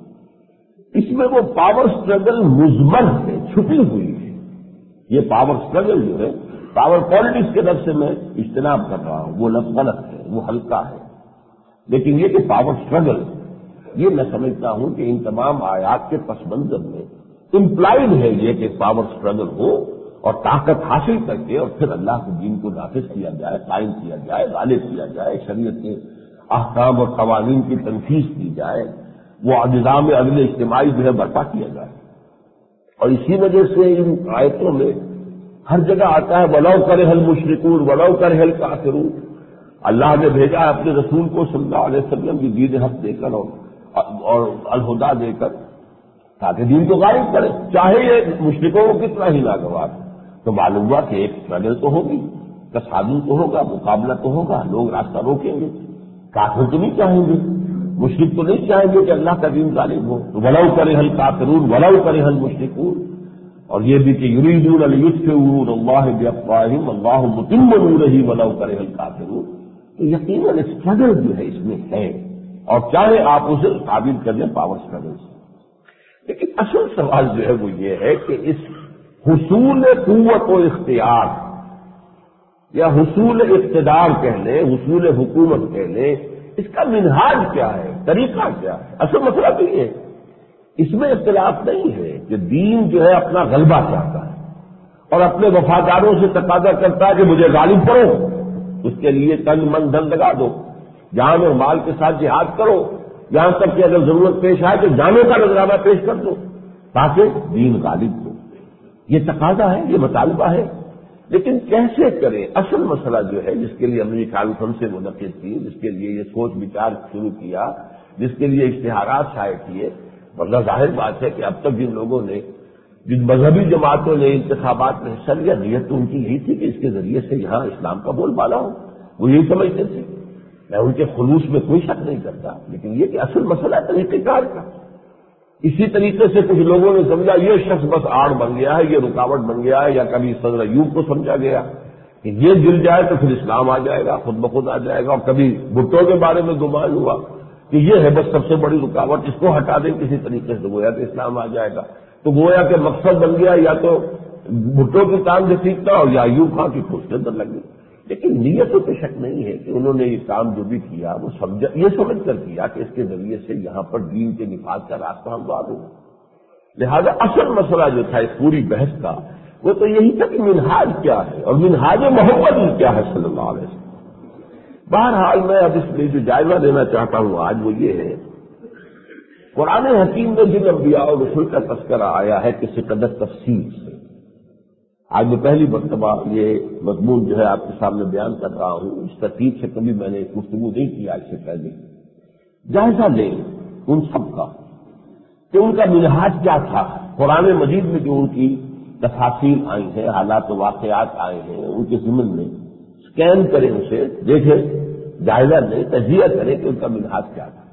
اس میں وہ پاور سٹرگل مضمر ہے، چھپی ہوئی ہے۔ یہ پاور سٹرگل جو ہے، پاور پالیٹکس کے لفظ سے میں اجتناب کر رہا ہوں، وہ لفظ غلط ہے، وہ ہلکا ہے، لیکن یہ کہ پاور سٹرگل، یہ میں سمجھتا ہوں کہ ان تمام آیات کے پس منظر میں امپلائڈ ہے یہ کہ پاور سٹرگل ہو اور طاقت حاصل کر کے اور پھر اللہ کے دین کو نافذ کیا جائے، قائم کیا جائے، غالب کیا جائے، شریعت کے احکام اور قوانین کی تنفیذ کی جائے، وہ نظام عدل اجتماعی جو ہے برپا کیا جائے۔ اور اسی وجہ سے ان آیتوں میں ہر جگہ آتا ہے وَلَوْ كَرِهَ الْمُشْرِكُونَ وَلَوْ كَرِهَ الْكَافِرُونَ، اللہ نے بھیجا اپنے رسول کو صلی اللہ علیہ وسلم کی دین حق دے کر اور اور الہدا دے کر تاکہ دین کو غالب کرے، چاہے یہ مشرکوں کو کتنا ہی ناگوار، تو معلوم ہوا کہ ایک سٹرگل تو ہوگی، تصادم تو ہوگا، مقابلہ تو ہوگا، لوگ راستہ روکیں گے، کافر تو نہیں چاہیں گے، مشرک تو نہیں چاہیں گے کہ اللہ کا دین غالب ہو، وَلَوْ كَرِهَ الْكَافِرُونَ وَلَوْ كَرِهَ الْمُشْرِكُونَ، اور یہ بھی کہ يُرِيدُونَ لِيُطْفِئُوا نُورَ اللَّهِ بِأَفْوَاهِهِمْ وَاللَّهُ مُتِمُّ نُورِهِ وَلَوْ كَرِهَ الْكَافِرُونَ۔ تو یقیناً اسٹرگل جو ہے اس میں ہے، اور چاہے آپ اسے تعبیر کر لیں پاور اسٹرگل سے. لیکن اصل سوال جو ہے وہ یہ ہے کہ اس حصول قوت و اختیار یا حصول اقتدار کہہ لیں، حصول حکومت کہہ لیں، اس کا منہاج کیا ہے، طریقہ کیا ہے؟ اصل مسئلہ تو یہ ہے، اس میں اختلاف نہیں ہے کہ دین جو ہے اپنا غلبہ چاہتا ہے اور اپنے وفاداروں سے تقاضا کرتا ہے کہ مجھے غالب کرو، اس کے لیے تن من دھن لگا دو، جان اور مال کے ساتھ جہاد کرو، یہاں تک کہ اگر ضرورت پیش آئے تو جانوں کا نذرانہ پیش کر دو تاکہ دین غالب ہو. یہ تقاضا ہے، یہ مطالبہ ہے. لیکن کیسے کریں؟ اصل مسئلہ جو ہے جس کے لیے ہم نے کانفرنس سے منعقد کی، جس کے لیے یہ سوچ وچار شروع کیا، جس کے لیے اشتہارات شائع کیے، ورنہ ظاہر بات ہے کہ اب تک جن لوگوں نے، جن مذہبی جماعتوں نے انتخابات میں حصہ لیا، نیت تو ان کی یہی تھی کہ اس کے ذریعے سے یہاں اسلام کا بول بالا ہو. وہ یہی سمجھتے تھے. میں ان کے خلوص میں کوئی شک نہیں کرتا، لیکن یہ کہ اصل مسئلہ طریقہ کار کا. اسی طریقے سے کچھ لوگوں نے سمجھا یہ شخص بس آڑ بن گیا ہے، یہ رکاوٹ بن گیا ہے، یا کبھی صدر ایوب کو سمجھا گیا کہ یہ گر جائے تو پھر اسلام آ جائے گا، خود بخود آ جائے گا. اور کبھی بھٹو کے بارے میں گمان ہوا کہ یہ ہے بس سب سے بڑی رکاوٹ، اس کو ہٹا دیں کسی طریقے سے، گویا کہ اسلام آ جائے گا. تو گویا کہ مقصد بن گیا یا تو بھٹو کی ٹانگ گھسیٹنا اور یا ایوب خان کی ٹھوس کے اندر لگ گئی. لیکن نیتوں پہ شک نہیں ہے کہ انہوں نے یہ کام جو بھی کیا وہ سمجھا، یہ سمجھ کر کیا کہ اس کے ذریعے سے یہاں پر دین کے نفاذ کا راستہ ہموار ہو. لہذا اصل مسئلہ جو تھا اس پوری بحث کا وہ تو یہی تھا کہ منہاج کیا ہے اور منہاج محمد کیا ہے صلی اللہ علیہ وسلم. بہرحال میں اب اس میں جو جائزہ لینا چاہتا ہوں آج وہ یہ ہے، قرآن حکیم میں جن انبیاء اور رسول کا تذکرہ آیا ہے کسی قدر تفصیل سے. آج میں پہلی مرتبہ یہ مضمون جو ہے آپ کے سامنے بیان کر رہا ہوں. اس ترتیب سے کبھی میں نے گفتگو نہیں کی آج سے پہلے. جائزہ لیں ان سب کا کہ ان کا منہاج کیا تھا. قرآن مجید میں جو ان کی تفاصیل آئی ہیں، حالات و واقعات آئے ہیں، ان کے ضمن میں اسکین کریں، اسے دیکھیں، جائزہ لیں، تجزیہ کریں کہ ان کا منہاج کیا تھا.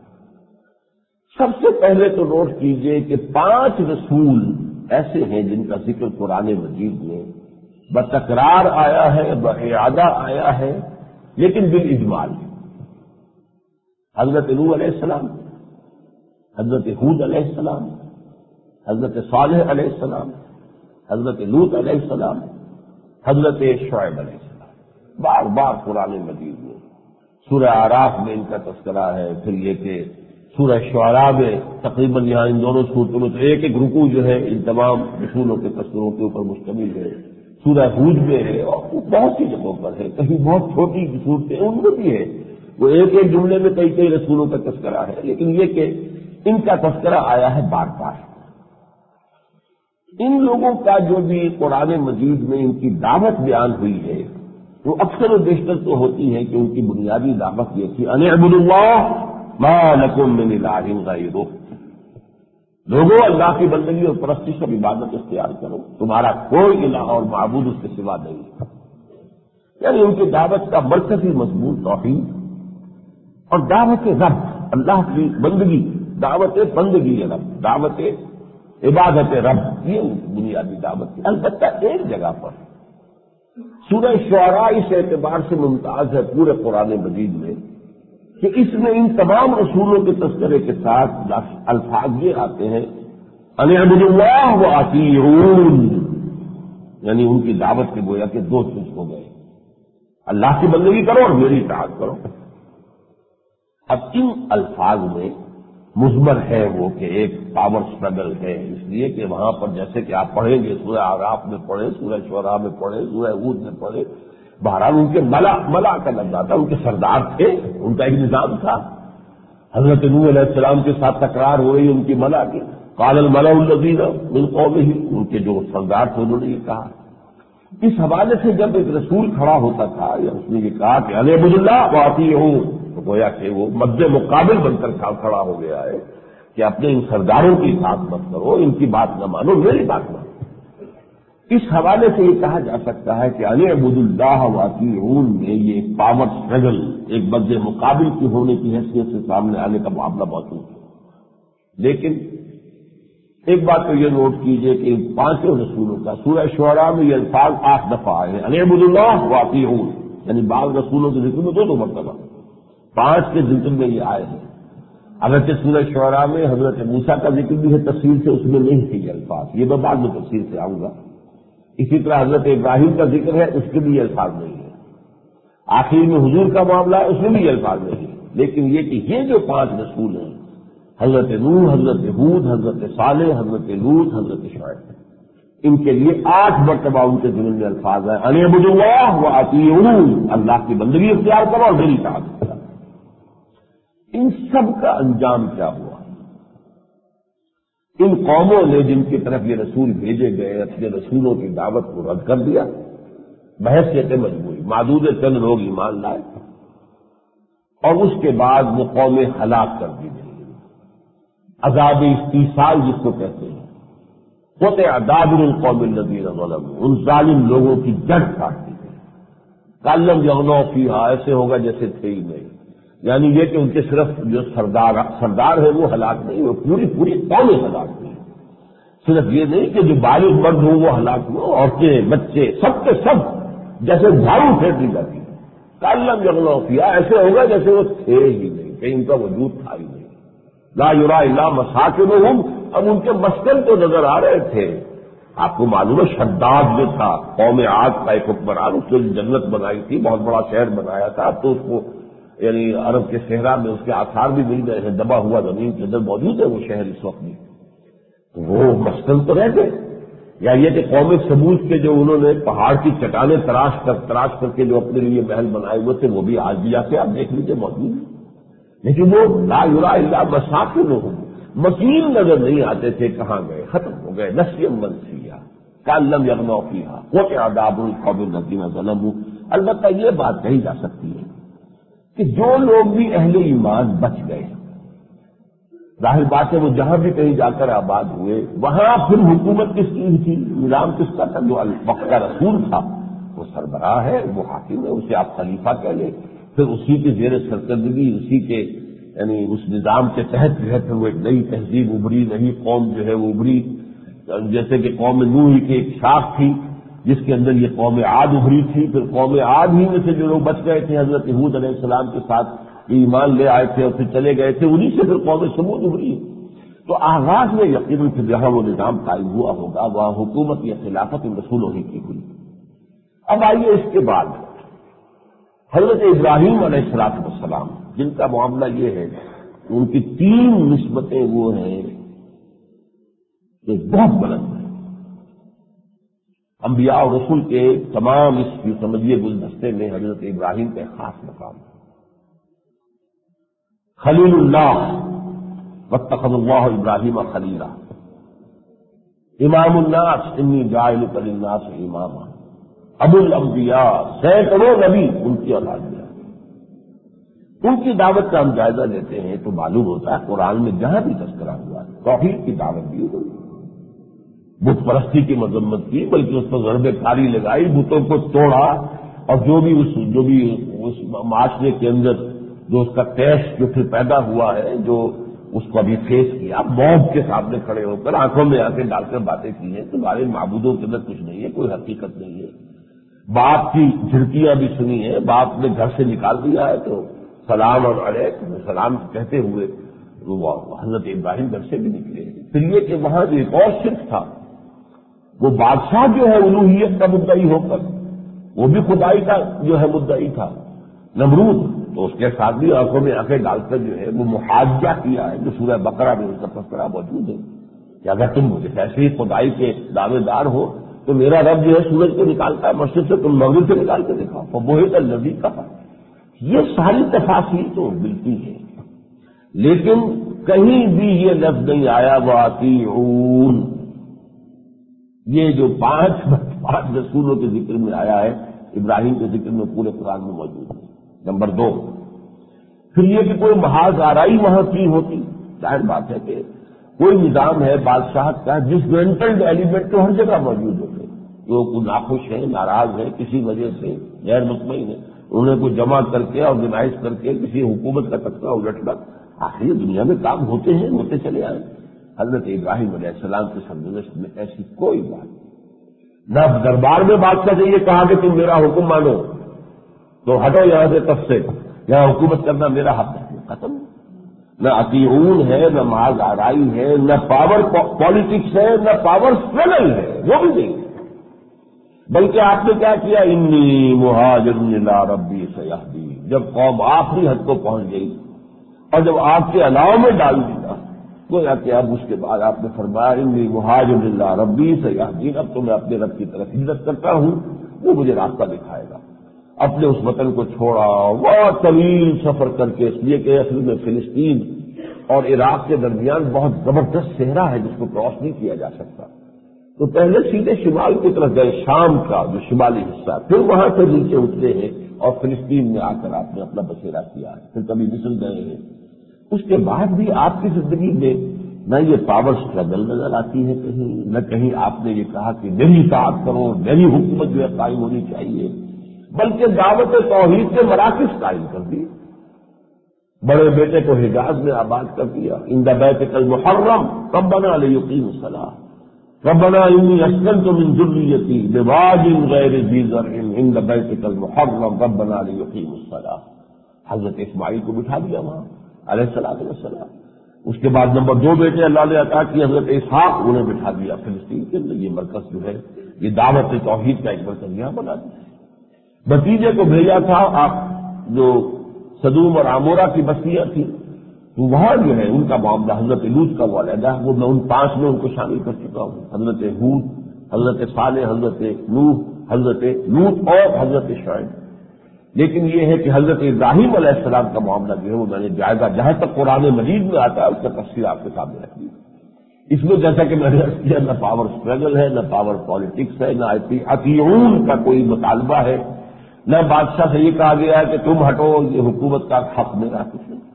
سب سے پہلے تو نوٹ کیجئے کہ پانچ رسول ایسے ہیں جن کا ذکر قرآن مجید میں بتکرار آیا ہے، باعادہ آیا ہے، لیکن بالاجمال. حضرت نوح علیہ السلام، حضرت ہود علیہ السلام، حضرت صالح علیہ السلام، حضرت لوط علیہ السلام، حضرت شعیب علیہ السلام. بار بار قرآن مجید میں سورہ اعراف میں ان کا تذکرہ ہے. پھر یہ کہ سورہ شعراء میں تقریباً یہاں ان دونوں صورتوں میں تو ایک ایک رکوع جو ہے ان تمام رسولوں کے تذکروں کے اوپر مشتمل ہے. سورہ ہود میں ہے اور بہت سی جگہوں پر ہے. کہیں بہت چھوٹی صورتیں ان میں بھی ہے، وہ ایک ایک جملے میں کئی کئی رسولوں کا تذکرہ ہے. لیکن یہ کہ ان کا تذکرہ آیا ہے بار بار. ان لوگوں کا جو بھی قرآن مجید میں ان کی دعوت بیان ہوئی ہے وہ اکثر و بیشتر تو ہوتی ہے کہ ان کی بنیادی دعوت یہ تھی ان اعبدوا اللہ ما لکم من الہ غیرہ. لوگوں اللہ کی بندگی اور پرستش اور عبادت اختیار کرو، تمہارا کوئی الہ اور معبود اس کے سوا نہیں. یعنی ان کی دعوت کا مرکزی مضمون توحید اور دعوت رب، اللہ کی بندگی، دعوت بندگی رب، دعوت عبادت رب، یہ بنیادی دعوت ہے. البتہ ایک جگہ پر سورہ شعراء اس اعتبار سے ممتاز ہے پورے قرآن مجید میں کہ اس میں ان تمام رسولوں کے تذکرے کے ساتھ الفاظ یہ آتے ہیں ان اعبدوا اللہ واطیعون، یعنی ان کی دعوت کے گویا کہ دو چیز ہو گئے، اللہ کی بندگی کرو اور میری اطاعت کرو. اب ان الفاظ میں مضمر ہے وہ کہ ایک پاور اسٹرگل ہے، اس لیے کہ وہاں پر جیسے کہ آپ پڑھیں گے سورہ اعراف میں پڑھیں، سورہ شعراء میں پڑھیں، سورہ ہود میں پڑھیں، بہرحال ان کے ملا ملا کا لگ جاتا، ان کے سردار تھے، ان کا ایک نظام تھا. حضرت نوح علیہ السلام کے ساتھ تکرار ہو رہی ان کی ملا کی، قال الملأ الذین من قومہ، ان کے جو سردار تھے انہوں نے یہ کہا. اس حوالے سے جب ایک رسول کھڑا ہوتا تھا یا اس نے یہ کہا کہ ان اعبدوا اللہ واطیعون، تو گویا کہ وہ مد مقابل بن کر کھڑا ہو گیا ہے کہ اپنے ان سرداروں کی بات مت کرو، ان کی بات نہ مانو، میری بات مانو. اس حوالے سے یہ کہا جا سکتا ہے کہ ان اعبدوا اللہ واطیعون میں یہ ایک پاور اسٹرگل، ایک مد مقابل کی ہونے کی حیثیت سے سامنے آنے کا معاملہ موجود ہے. لیکن ایک بات تو یہ نوٹ کیجئے کہ ان پانچوں رسولوں کا سورہ شعراء میں یہ الفاظ آٹھ دفعہ آئے ہیں ان اعبدوا اللہ واطیعون، یعنی بعض رسولوں کے ذکر میں دو دو مرتبہ، پانچ کے ذکر میں یہ آئے ہیں. اگرچہ سورہ شعراء میں حضرت موسیٰ کا ذکر بھی ہے تفصیل سے، اس میں نہیں تھے یہ الفاظ، یہ میں بعد میں تفصیل سے آؤں گا۔ اسی طرح حضرت ابراہیم کا ذکر ہے، اس کے بھی یہ الفاظ نہیں ہے۔ آخر میں حضور کا معاملہ ہے، اس میں بھی یہ الفاظ نہیں ہے۔ لیکن یہ کہ یہ جو پانچ رسول ہیں، حضرت نوح، حضرت ہود، حضرت صالح، حضرت لوط، حضرت شعیب، ان کے لیے آٹھ مرتبہ ان کے ذمن میں الفاظ ہیں، ان اعبدوا اللہ واطیعون، اللہ کی بندگی اختیار کرو اور میری اطاعت کرو۔ ان سب کا انجام کیا ہوا؟ ان قوموں نے جن کی طرف یہ رسول بھیجے گئے اپنے رسولوں کی دعوت کو رد کر دیا، بحیثیت مجبوری، معدود چند لوگ ایمان لائے، اور اس کے بعد وہ قومیں ہلاک کر دی گئی۔ عذاب استیصال جس کو کہتے ہیں، قطع دابر القوم الذین ظلموا، ان ظالم لوگوں کی جڑ کاٹ دی گئی۔ کالم یغنوا فیہا، ایسے ہوگا جیسے تھے ہی نہیں، یعنی یہ کہ ان کے صرف جو سردار سردار ہے وہ ہلاک نہیں، وہ پوری پوری قومیں ہلاک ہوئی۔ صرف یہ نہیں کہ جو بالغ مرد ہوں وہ ہلاک ہو، عورتیں بچے سب کے سب جیسے جھاڑو پھینک دی جاتی ہے۔ کالم یغنوا فیہا، ایسے ہوگا جیسے وہ تھے ہی نہیں، کہ ان کا وجود تھا ہی نہیں۔ لا یرا الا مساکنہم، اب ان کے مسکن تو نظر آ رہے تھے۔ آپ کو معلوم ہے شداد جو تھا قوم عاد کا ایک حکمران، اس نے جنت بنائی تھی، بہت بڑا شہر بنایا تھا، تو اس کو یعنی عرب کے صحرا میں اس کے آثار بھی مل گئے ہیں، دبا ہوا زمین کے اندر موجود ہے وہ شہر اس وقت بھی۔ تو وہ مسکن تو رہ گئے، یا یہ کہ قوم سمود کے جو انہوں نے پہاڑ کی چٹانیں تراش کر تراش کر کے جو اپنے لیے محل بنائے ہوئے تھے وہ بھی آج بھی آ کے آپ دیکھ لیجیے موجود ہیں، لیکن وہ لا یرا الا مساکنہم، مکین نظر نہیں آتے تھے، کہاں گئے، ختم ہو گئے، نسیا منسیا، کالم یغنوا فیہا قطع دابر القوم الذین ظلموا۔ البتہ یہ بات کہی جا سکتی ہے کہ جو لوگ بھی اہل ایمان بچ گئے، ظاہر بات ہے وہ جہاں بھی کہیں جا کر آباد ہوئے، وہاں پھر حکومت کس کی تھی، نظام کس کا تھا؟ جو وقت کا رسول تھا وہ سربراہ ہے، وہ حاکم ہے، اسے آپ خلیفہ کہہ لیں، پھر اسی کے زیر سرکردگی، اسی کے یعنی اس نظام کے تحت جو ہے پھر وہ ایک نئی تہذیب ابھری، نئی قوم جو ہے وہ ابھری، جیسے کہ قوم نوح کی ایک شاخ تھی جس کے اندر یہ قوم عاد ابھری تھی، پھر قوم عاد ہی میں سے جو لوگ بچ گئے تھے حضرت ہود علیہ السلام کے ساتھ ایمان لے آئے تھے اور پھر چلے گئے تھے، انہی سے پھر قوم سمود ابھری۔ تو آغاز میں یقیناً پھر جہاں وہ نظام قائم ہوا ہوگا وہاں حکومت یا خلافت ان رسولوں ہی کی ہوئی۔ اب آئیے اس کے بعد حضرت ابراہیم علیہ السلام جن کا معاملہ یہ ہے، ان کی تین نسبتیں وہ ہیں کہ بہت بلند ہیں۔ انبیاء اور رسول کے تمام اس کی سمجھیے گلدستے میں حضرت ابراہیم کا خاص مقام ہے۔ خلیل اللہ، واتخذ اللہ ابراہیم خلیلا، امام الناس، انی جاعلک للناس اماما، ابو الانبیاء، سینکڑوں نبی ان کی اولاد میں، ان کی دعوت کا ہم جائزہ لیتے ہیں تو معلوم ہوتا ہے قرآن میں جہاں بھی تذکرہ ہوا ہے توحید کی دعوت دی ہوئی، بت پرستی کی مذمت کی، بلکہ اس پر ضرب کاری لگائی، بتوں کو توڑا، اور جو بھی اس جو بھی اس معاشرے کے اندر جو اس کا ٹیسٹ جو پھر پیدا ہوا ہے، جو اس کو ابھی فیس کیا، موب کے سامنے کھڑے ہو کر آنکھوں میں آنکھیں ڈال کر باتیں کی ہیں، تمہارے معبودوں کے اندر کچھ نہیں ہے، کوئی حقیقت نہیں ہے۔ باپ کی جھڑکیاں بھی سنی ہیں، باپ نے گھر سے نکال دیا ہے تو سلام اور علیکم سلام کہتے ہوئے وہ حضرت ابراہیم گھر سے بھی نکلے۔ پھر یہ کہ وہاں جو ایک اور شرک تھا، وہ بادشاہ جو ہے الوہیت کا مدعی ہو کر وہ بھی خدائی کا جو ہے مدعی تھا، نمرود، تو اس کے ساتھ بھی آنکھوں میں آنکھیں ڈال کر جو ہے وہ محاجہ کیا ہے، جو سورہ بقرہ میں اس کا تذکرہ موجود ہے کہ اگر تم ایسے ہی خدائی کے دعوے دار ہو تو میرا رب جو ہے سورج کو نکالتا ہے مشرق سے، تم مغرب سے نکال کے دکھاؤ، فبہت الذی کفر۔ یہ ساری تفاصیل تو ملتی ہے، لیکن کہیں بھی یہ لفظ نہیں آیا واطیعون، یہ جو پانچ پانچ رسولوں کے ذکر میں آیا ہے ابراہیم کے ذکر میں پورے قرآن میں موجود ہے۔ نمبر دو، پھر یہ کہ کوئی محاذ آرائی وہاں کی ہوتی، ظاہر بات ہے کہ کوئی نظام ہے بادشاہت کا جس مینٹل ایلیمنٹ تو ہر جگہ موجود ہوتے، جو کوئی ناخوش ہے، ناراض ہے، کسی وجہ سے غیر مطمئن ہے، انہیں کو جمع کر کے آرگنائز کر کے کسی حکومت کا تختہ الٹنا، آخر دنیا میں کام ہوتے ہیں، ہوتے چلے آئے۔ حضرت ابراہیم علیہ السلام کی سرگزشت میں ایسی کوئی بات نہیں، نہ دربار میں بادشاہ سے یہ کہا کہ تم میرا حکم مانو تو ہٹو یہاں سے، تب سے یہاں حکومت کرنا میرا حق ہے، ختم۔ نہ اطیعون ہے، نہ محض آرائی ہے، نہ پاور پالیٹکس ہے، نہ پاور اسٹرگل ہے، وہ بھی نہیں، بلکہ آپ نے کیا کیا، انی مہاجر الی ربی سیہدین. جب قوم آخری حد کو پہنچ گئی اور جب آپ کے علاوہ میں ڈال دیا، گویا کہ اب اس کے بعد آپ نے فرمایا انی مہاجر الی ربی سیہدین، اب تو میں اپنے رب کی طرف ہجرت کرتا ہوں، وہ مجھے راستہ دکھائے گا. اپنے اس وطن کو چھوڑا، بہت طویل سفر کر کے، اس لیے کہ اصل میں فلسطین اور عراق کے درمیان بہت زبردست صحرا ہے جس کو کراس نہیں کیا جا سکتا. تو پہلے سیدھے شمال کی طرف گئے، شام کا جو شمالی حصہ، پھر وہاں سے نیچے اترے ہیں اور فلسطین میں آ کر آپ نے اپنا بسیرا کیا ہے، پھر کبھی مصر گئے ہیں. اس کے بعد بھی آپ کی زندگی میں نہ یہ پاور اسٹرگل نظر آتی ہے کہیں، نہ کہیں آپ نے یہ کہا کہ میری اطاعت کرو، میری حکومت جو ہے قائم ہونی چاہیے، بلکہ دعوت توحید کے مراکز قائم کر دی. بڑے بیٹے کو حجاز میں آباد کر دیا، عند بیتک المحرم ربنا لیقیموا الصلاۃ ربنا انی اسکنت من ذریتی بواد غیر ذی زرع عند بیتک المحرم ربنا لیقیموا الصلاۃ. حضرت اسماعیل کو بٹھا دیا وہاں علیہ الصلوۃ والسلام. اس کے بعد نمبر دو بیٹے اللہ نے عطا کی، حضرت اسحاق، انہیں بٹھا دیا فلسطین کے اندر. یہ مرکز جو ہے یہ دعوت توحید کا ایک مرکز یہاں بنا دیا. بھتیجے کو بھیجا تھا آپ جو سدوم اور عمورہ کی بستیاں تھیں، تو وہاں جو ہے ان کا معاملہ حضرت لوط کا وہ علیحدہ، وہ میں ان پانچ میں ان کو شامل کر چکا ہوں، حضرت ہود، حضرت صالح، حضرت نوح، حضرت لوط اور حضرت شعیب. لیکن یہ ہے کہ حضرت ابراہیم علیہ السلام کا معاملہ جو ہے وہ میں نے جائزہ جہاں تک قرآن مجید میں آتا ہے اس کا تفصیل آپ کے سامنے رکھ دی. اس میں جیسا کہ میں نے عرض کیا، نہ پاور اسٹرگل ہے، نہ پاور پالیٹکس ہے، نہ اطیعون کا کوئی مطالبہ ہے، نہ بادشاہ سے یہ کہا گیا ہے کہ تم ہٹو، یہ حکومت کا حق میرا، کچھ نہیں.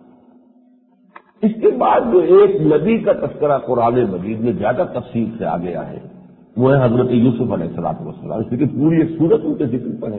اس کے بعد جو ایک نبی کا تذکرہ قرآن مجید میں زیادہ تفصیل سے آ گیا ہے وہ ہے حضرت یوسف علیہ الصلوۃ والسلام. اس لیے پوری ایک سورت ان کے ذکر پر ہے،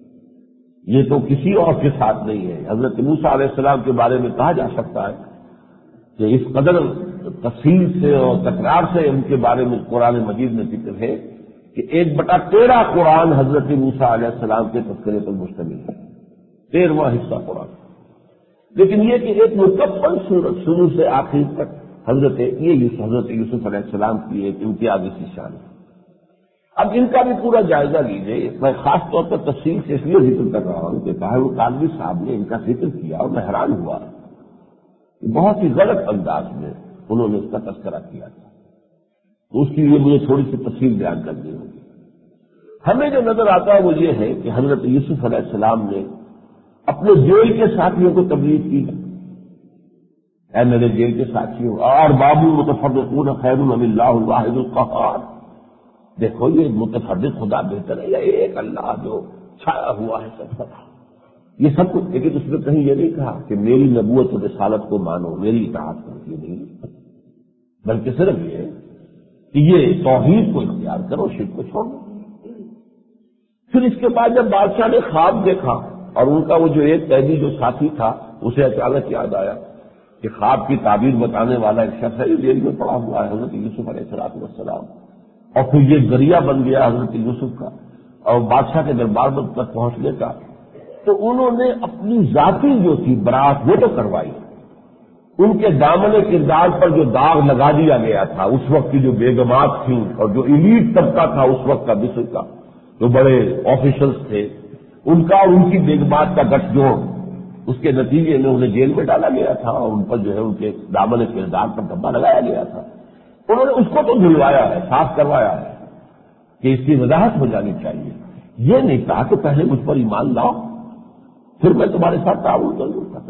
یہ تو کسی اور کے ساتھ نہیں ہے. حضرت موسیٰ علیہ السلام کے بارے میں کہا جا سکتا ہے کہ اس قدر تفصیل سے اور تکرار سے ان کے بارے میں قرآن مجید میں ذکر ہے کہ ایک بٹا تیرہ قرآن حضرت موسیٰ علیہ السلام کے تذکرے پر مشتمل ہے، تیرہواں حصہ قرآن. لیکن یہ کہ ایک مکمل سورت شروع سے آخر تک حضرت یہ حضرت یوسف علیہ السلام کی ایک امتیازی سی شان ہے. اب ان کا بھی پورا جائزہ لیجیے. میں خاص طور پر تفصیل سے اس لیے ذکر کر رہا ہوں کہ طاہر القادری صاحب نے ان کا ذکر کیا اور میں حیران ہوا کہ بہت ہی غلط انداز میں انہوں نے اس کا تذکرہ کیا تھا. تو اس کے لیے مجھے تھوڑی سی تفصیل بیان کرنی ہوگی. ہمیں جو نظر آتا ہے وہ یہ ہے کہ حضرت یوسف علیہ السلام نے اپنے جیل کے ساتھیوں کو تبلیغ کی، اے میرے جیل کے ساتھیوں، اور بابو متفرقون خیر ام اللہ الواحد القہار. دیکھو یہ متفرق خدا بہتر ہے یا ایک اللہ جو چھایا ہوا ہے سب پر. یہ سب کچھ، لیکن اس نے کہیں یہ نہیں کہا کہ میری نبوت و رسالت کو مانو، میری اطاعت کرو، یہ نہیں، بلکہ صرف یہ کہ یہ توحید کو اختیار کرو، شرک کو چھوڑو. پھر اس کے بعد جب بادشاہ نے خواب دیکھا اور ان کا وہ جو ایک قیدی جو ساتھی تھا اسے اچانک یاد آیا کہ خواب کی تعبیر بتانے والا ایک شخص ہے یہ جیل میں پڑا ہوا ہے، حضرت یوسف علیہ الصلوۃ والسلام. اور پھر یہ ذریعہ بن گیا حضرت یوسف کا اور بادشاہ کے دربار تک پہنچنے کا. تو انہوں نے اپنی ذاتی جو تھی برات وہ تو کروائی، ان کے دامن کردار پر جو داغ لگا دیا گیا تھا اس وقت کی جو بیگمات تھیں اور جو ایلیٹ طبقہ تھا اس وقت کا مصر کا، جو بڑے آفیشلز تھے، ان کا اور ان کی بیگمات کا گٹھ جوڑ، اس کے نتیجے میں انہیں جیل میں ڈالا گیا تھا اور ان پر جو ہے ان کے دامن کردار پر دھبا لگایا گیا تھا. انہوں نے اس کو تو دھلوایا ہے، صاف کروایا ہے کہ اس کی وضاحت ہو جانی چاہیے. یہ نہیں کہا کہ پہلے مجھ پر ایمان لاؤ پھر میں تمہارے ساتھ تعاون کروں گا.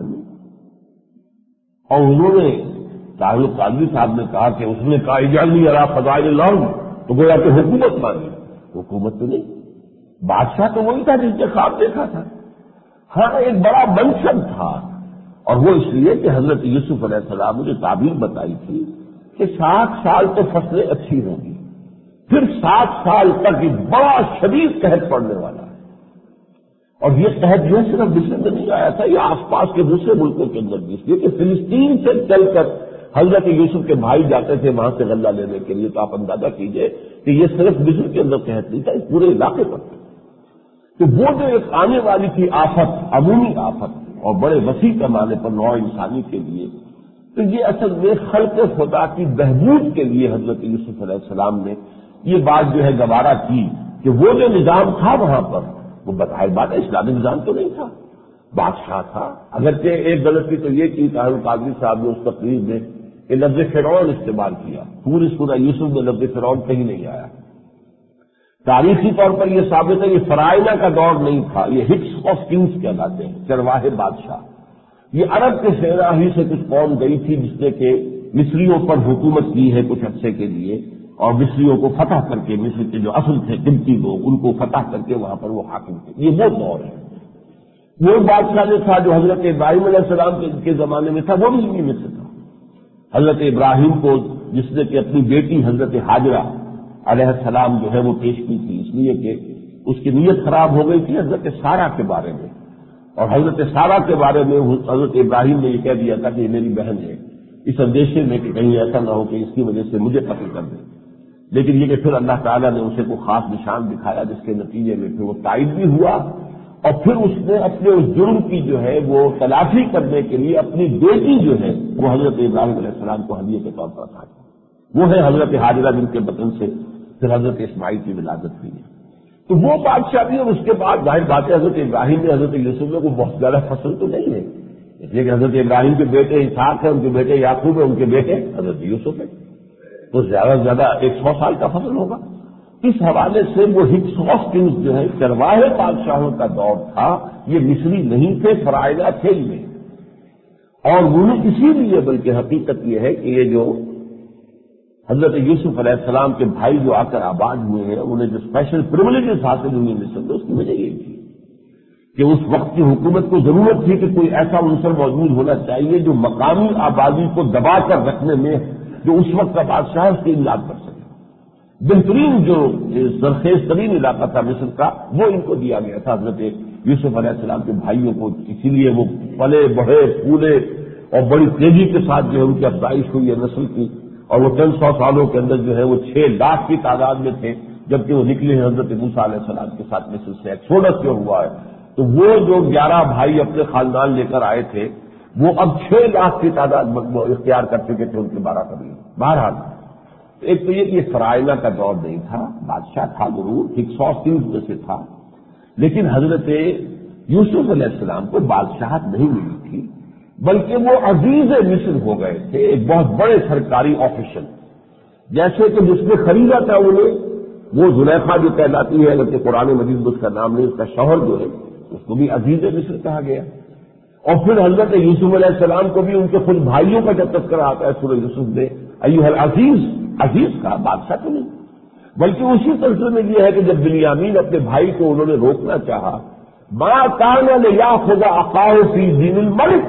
اور انہوں نے طاہر القادری صاحب نے کہا کہ اس نے کہا اجعلنی علی خزائن الارض، تو گویا کہ حکومت مانی. حکومت تو نہیں، بادشاہ تو وہی تھا جس نے خواب دیکھا تھا. ہاں ایک بڑا منصب تھا، اور وہ اس لیے کہ حضرت یوسف علیہ السلام نے جو تعبیر بتائی تھی کہ سات سال تو فصلیں اچھی ہوں گی، پھر سات سال تک ایک بڑا شدید قحط پڑنے والا ہے. اور یہ قحط جو ہے صرف مصر میں نہیں آیا تھا، یہ آس پاس کے دوسرے ملکوں کے اندر بھی، اس لیے کہ فلسطین سے چل کر حضرت یوسف کے بھائی جاتے تھے وہاں سے غلہ لینے کے لیے. تو آپ اندازہ کیجئے کہ یہ صرف مصر کے اندر قحط نہیں تھا، اس پورے علاقے پر. تو وہ جو ایک آنے والی تھی آفت، عمومی آفت اور بڑے وسیع پیمانے پر نوع انسانی کے لیے، تو یہ اصل میں خلق خدا کی بہبود کے لیے حضرت یوسف علیہ السلام نے یہ بات جو ہے گوارا کی کہ وہ جو نظام تھا وہاں پر وہ بظاہر بات اسلامی نظام تو نہیں تھا، بادشاہ تھا۔ اگرچہ ایک غلطی تو یہ کی طاہر القادری صاحب نے اس تقریر میں کہ لفظ فرعون استعمال کیا، پوری سورہ یوسف میں لفظ فرعون کہیں نہیں آیا۔ تاریخی طور پر یہ ثابت ہے یہ فرائضہ کا دور نہیں تھا، یہ ہکس آف کنگز کہلاتے ہیں، چرواہے بادشاہ۔ یہ عرب کے صحرا ہی سے کچھ قوم گئی تھی جس نے کہ مصریوں پر حکومت کی ہے کچھ عرصے کے لیے، اور مصریوں کو فتح کر کے مصر کے جو اصل تھے قبطی لوگ ان کو فتح کر کے وہاں پر وہ حاکم تھے۔ یہ وہ دور ہے۔ وہ بادشاہ جو تھا جو حضرت ابراہیم علیہ السلام کے زمانے میں تھا وہ بھی یہی مصر تھا۔ حضرت ابراہیم کو جس نے کہ اپنی بیٹی حضرت حاجرہ علیہ السلام جو ہے وہ پیش کی تھی، اس لیے کہ اس کی نیت خراب ہو گئی تھی حضرت سارہ کے بارے میں، اور حضرت سارہ کے بارے میں حضرت ابراہیم نے یہ کہہ دیا تھا کہ یہ میری بہن ہے، اس اندیشے میں کہ کہیں ایسا نہ ہو کہ اس کی وجہ سے مجھے قتل کر دیں۔ لیکن یہ کہ پھر اللہ تعالیٰ نے اسے کوئی خاص نشان دکھایا جس کے نتیجے میں پھر وہ تائید بھی ہوا، اور پھر اس نے اپنے اس جرم کی جو ہے وہ تلافی کرنے کے لیے اپنی بیٹی جو ہے وہ حضرت ابراہیم علیہ السلام کو ہدیے کے طور پر عطا کی۔ وہ ہے حضرت حاجرہ جن کے بطن سے پھر حضرت اسماعیل کی ولادت ہوئی ہے۔ تو وہ بادشاہ بھی، اور اس کے بعد ظاہر بات ہے حضرت ابراہیم نے حضرت یوسف میں کوئی بہت زیادہ فصل تو نہیں ہے، اس لیے کہ حضرت ابراہیم کے بیٹے اسحاق ہیں، ان کے بیٹے یعقوب ہیں، ان کے بیٹے حضرت یوسف ہیں، تو زیادہ سے زیادہ ایک سو سال کا فصل ہوگا۔ اس حوالے سے وہ ہکس آف کنگز جو ہے چرواہے بادشاہوں کا دور تھا، یہ مصری نہیں تھے، فرائضہ تھے ہی نہیں۔ اور وہ اسی لیے بلکہ حقیقت یہ ہے کہ یہ جو حضرت یوسف علیہ السلام کے بھائی جو آ کر آباد ہوئے ہیں انہیں جو اسپیشل پرولیجز حاصل ہوئی مصر میں، اس کی وجہ یہ تھی کہ اس وقت کی حکومت کو ضرورت تھی کہ کوئی ایسا عنصر موجود ہونا چاہیے جو مقامی آبادی کو دبا کر رکھنے میں جو اس وقت کا بادشاہ اس کی امداد کر سکے۔ بہترین جو سرخیز ترین علاقہ تھا مصر کا وہ ان کو دیا گیا تھا حضرت یوسف علیہ السلام کے بھائیوں کو، اسی لیے وہ پلے بڑھے پھولے اور بڑی تیزی کے ساتھ جو ہے ان کی افزائش ہوئی ہے نسل کی، اور وہ چند سو سالوں کے اندر جو ہے وہ چھ لاکھ کی تعداد میں تھے جبکہ وہ نکلے ہیں حضرت موسیٰ علیہ السلام کے ساتھ مصر سے ایکسوڈس جو ہوا ہے۔ تو وہ جو گیارہ بھائی اپنے خاندان لے کر آئے تھے وہ اب چھ لاکھ کی تعداد اختیار کر چکے تھے ان کے بارہ قبیلے۔ بہرحال ایک تو یہ کہ یہ فرائضہ کا دور نہیں تھا، بادشاہ تھا ضرور، ہکس آف کنگز میں سے تھا، لیکن حضرت یوسف علیہ السلام کو بادشاہت نہیں ملی تھی بلکہ وہ عزیز مصر ہو گئے تھے، ایک بہت بڑے سرکاری آفیشل، جیسے کہ جس نے خریدا تھا انہیں وہ زلیخا جو کہلاتی ہے، اگرچہ قرآن مجید میں اس کا نام نہیں، اس کا شوہر جو ہے اس کو بھی عزیز مصر کہا گیا۔ اور پھر حضرت یوسف علیہ السلام کو بھی ان کے خود بھائیوں کا جب تذکرہ آتا ہے سورہ یوسف میں، ایھا العزیز، عزیز کا بادشاہ تو نہیں، بلکہ اسی سلسلے میں یہ ہے کہ جب بنیامین اپنے بھائی کو انہوں نے روکنا چاہا، ما کان لیأخذ اخاہ فی دین الملک،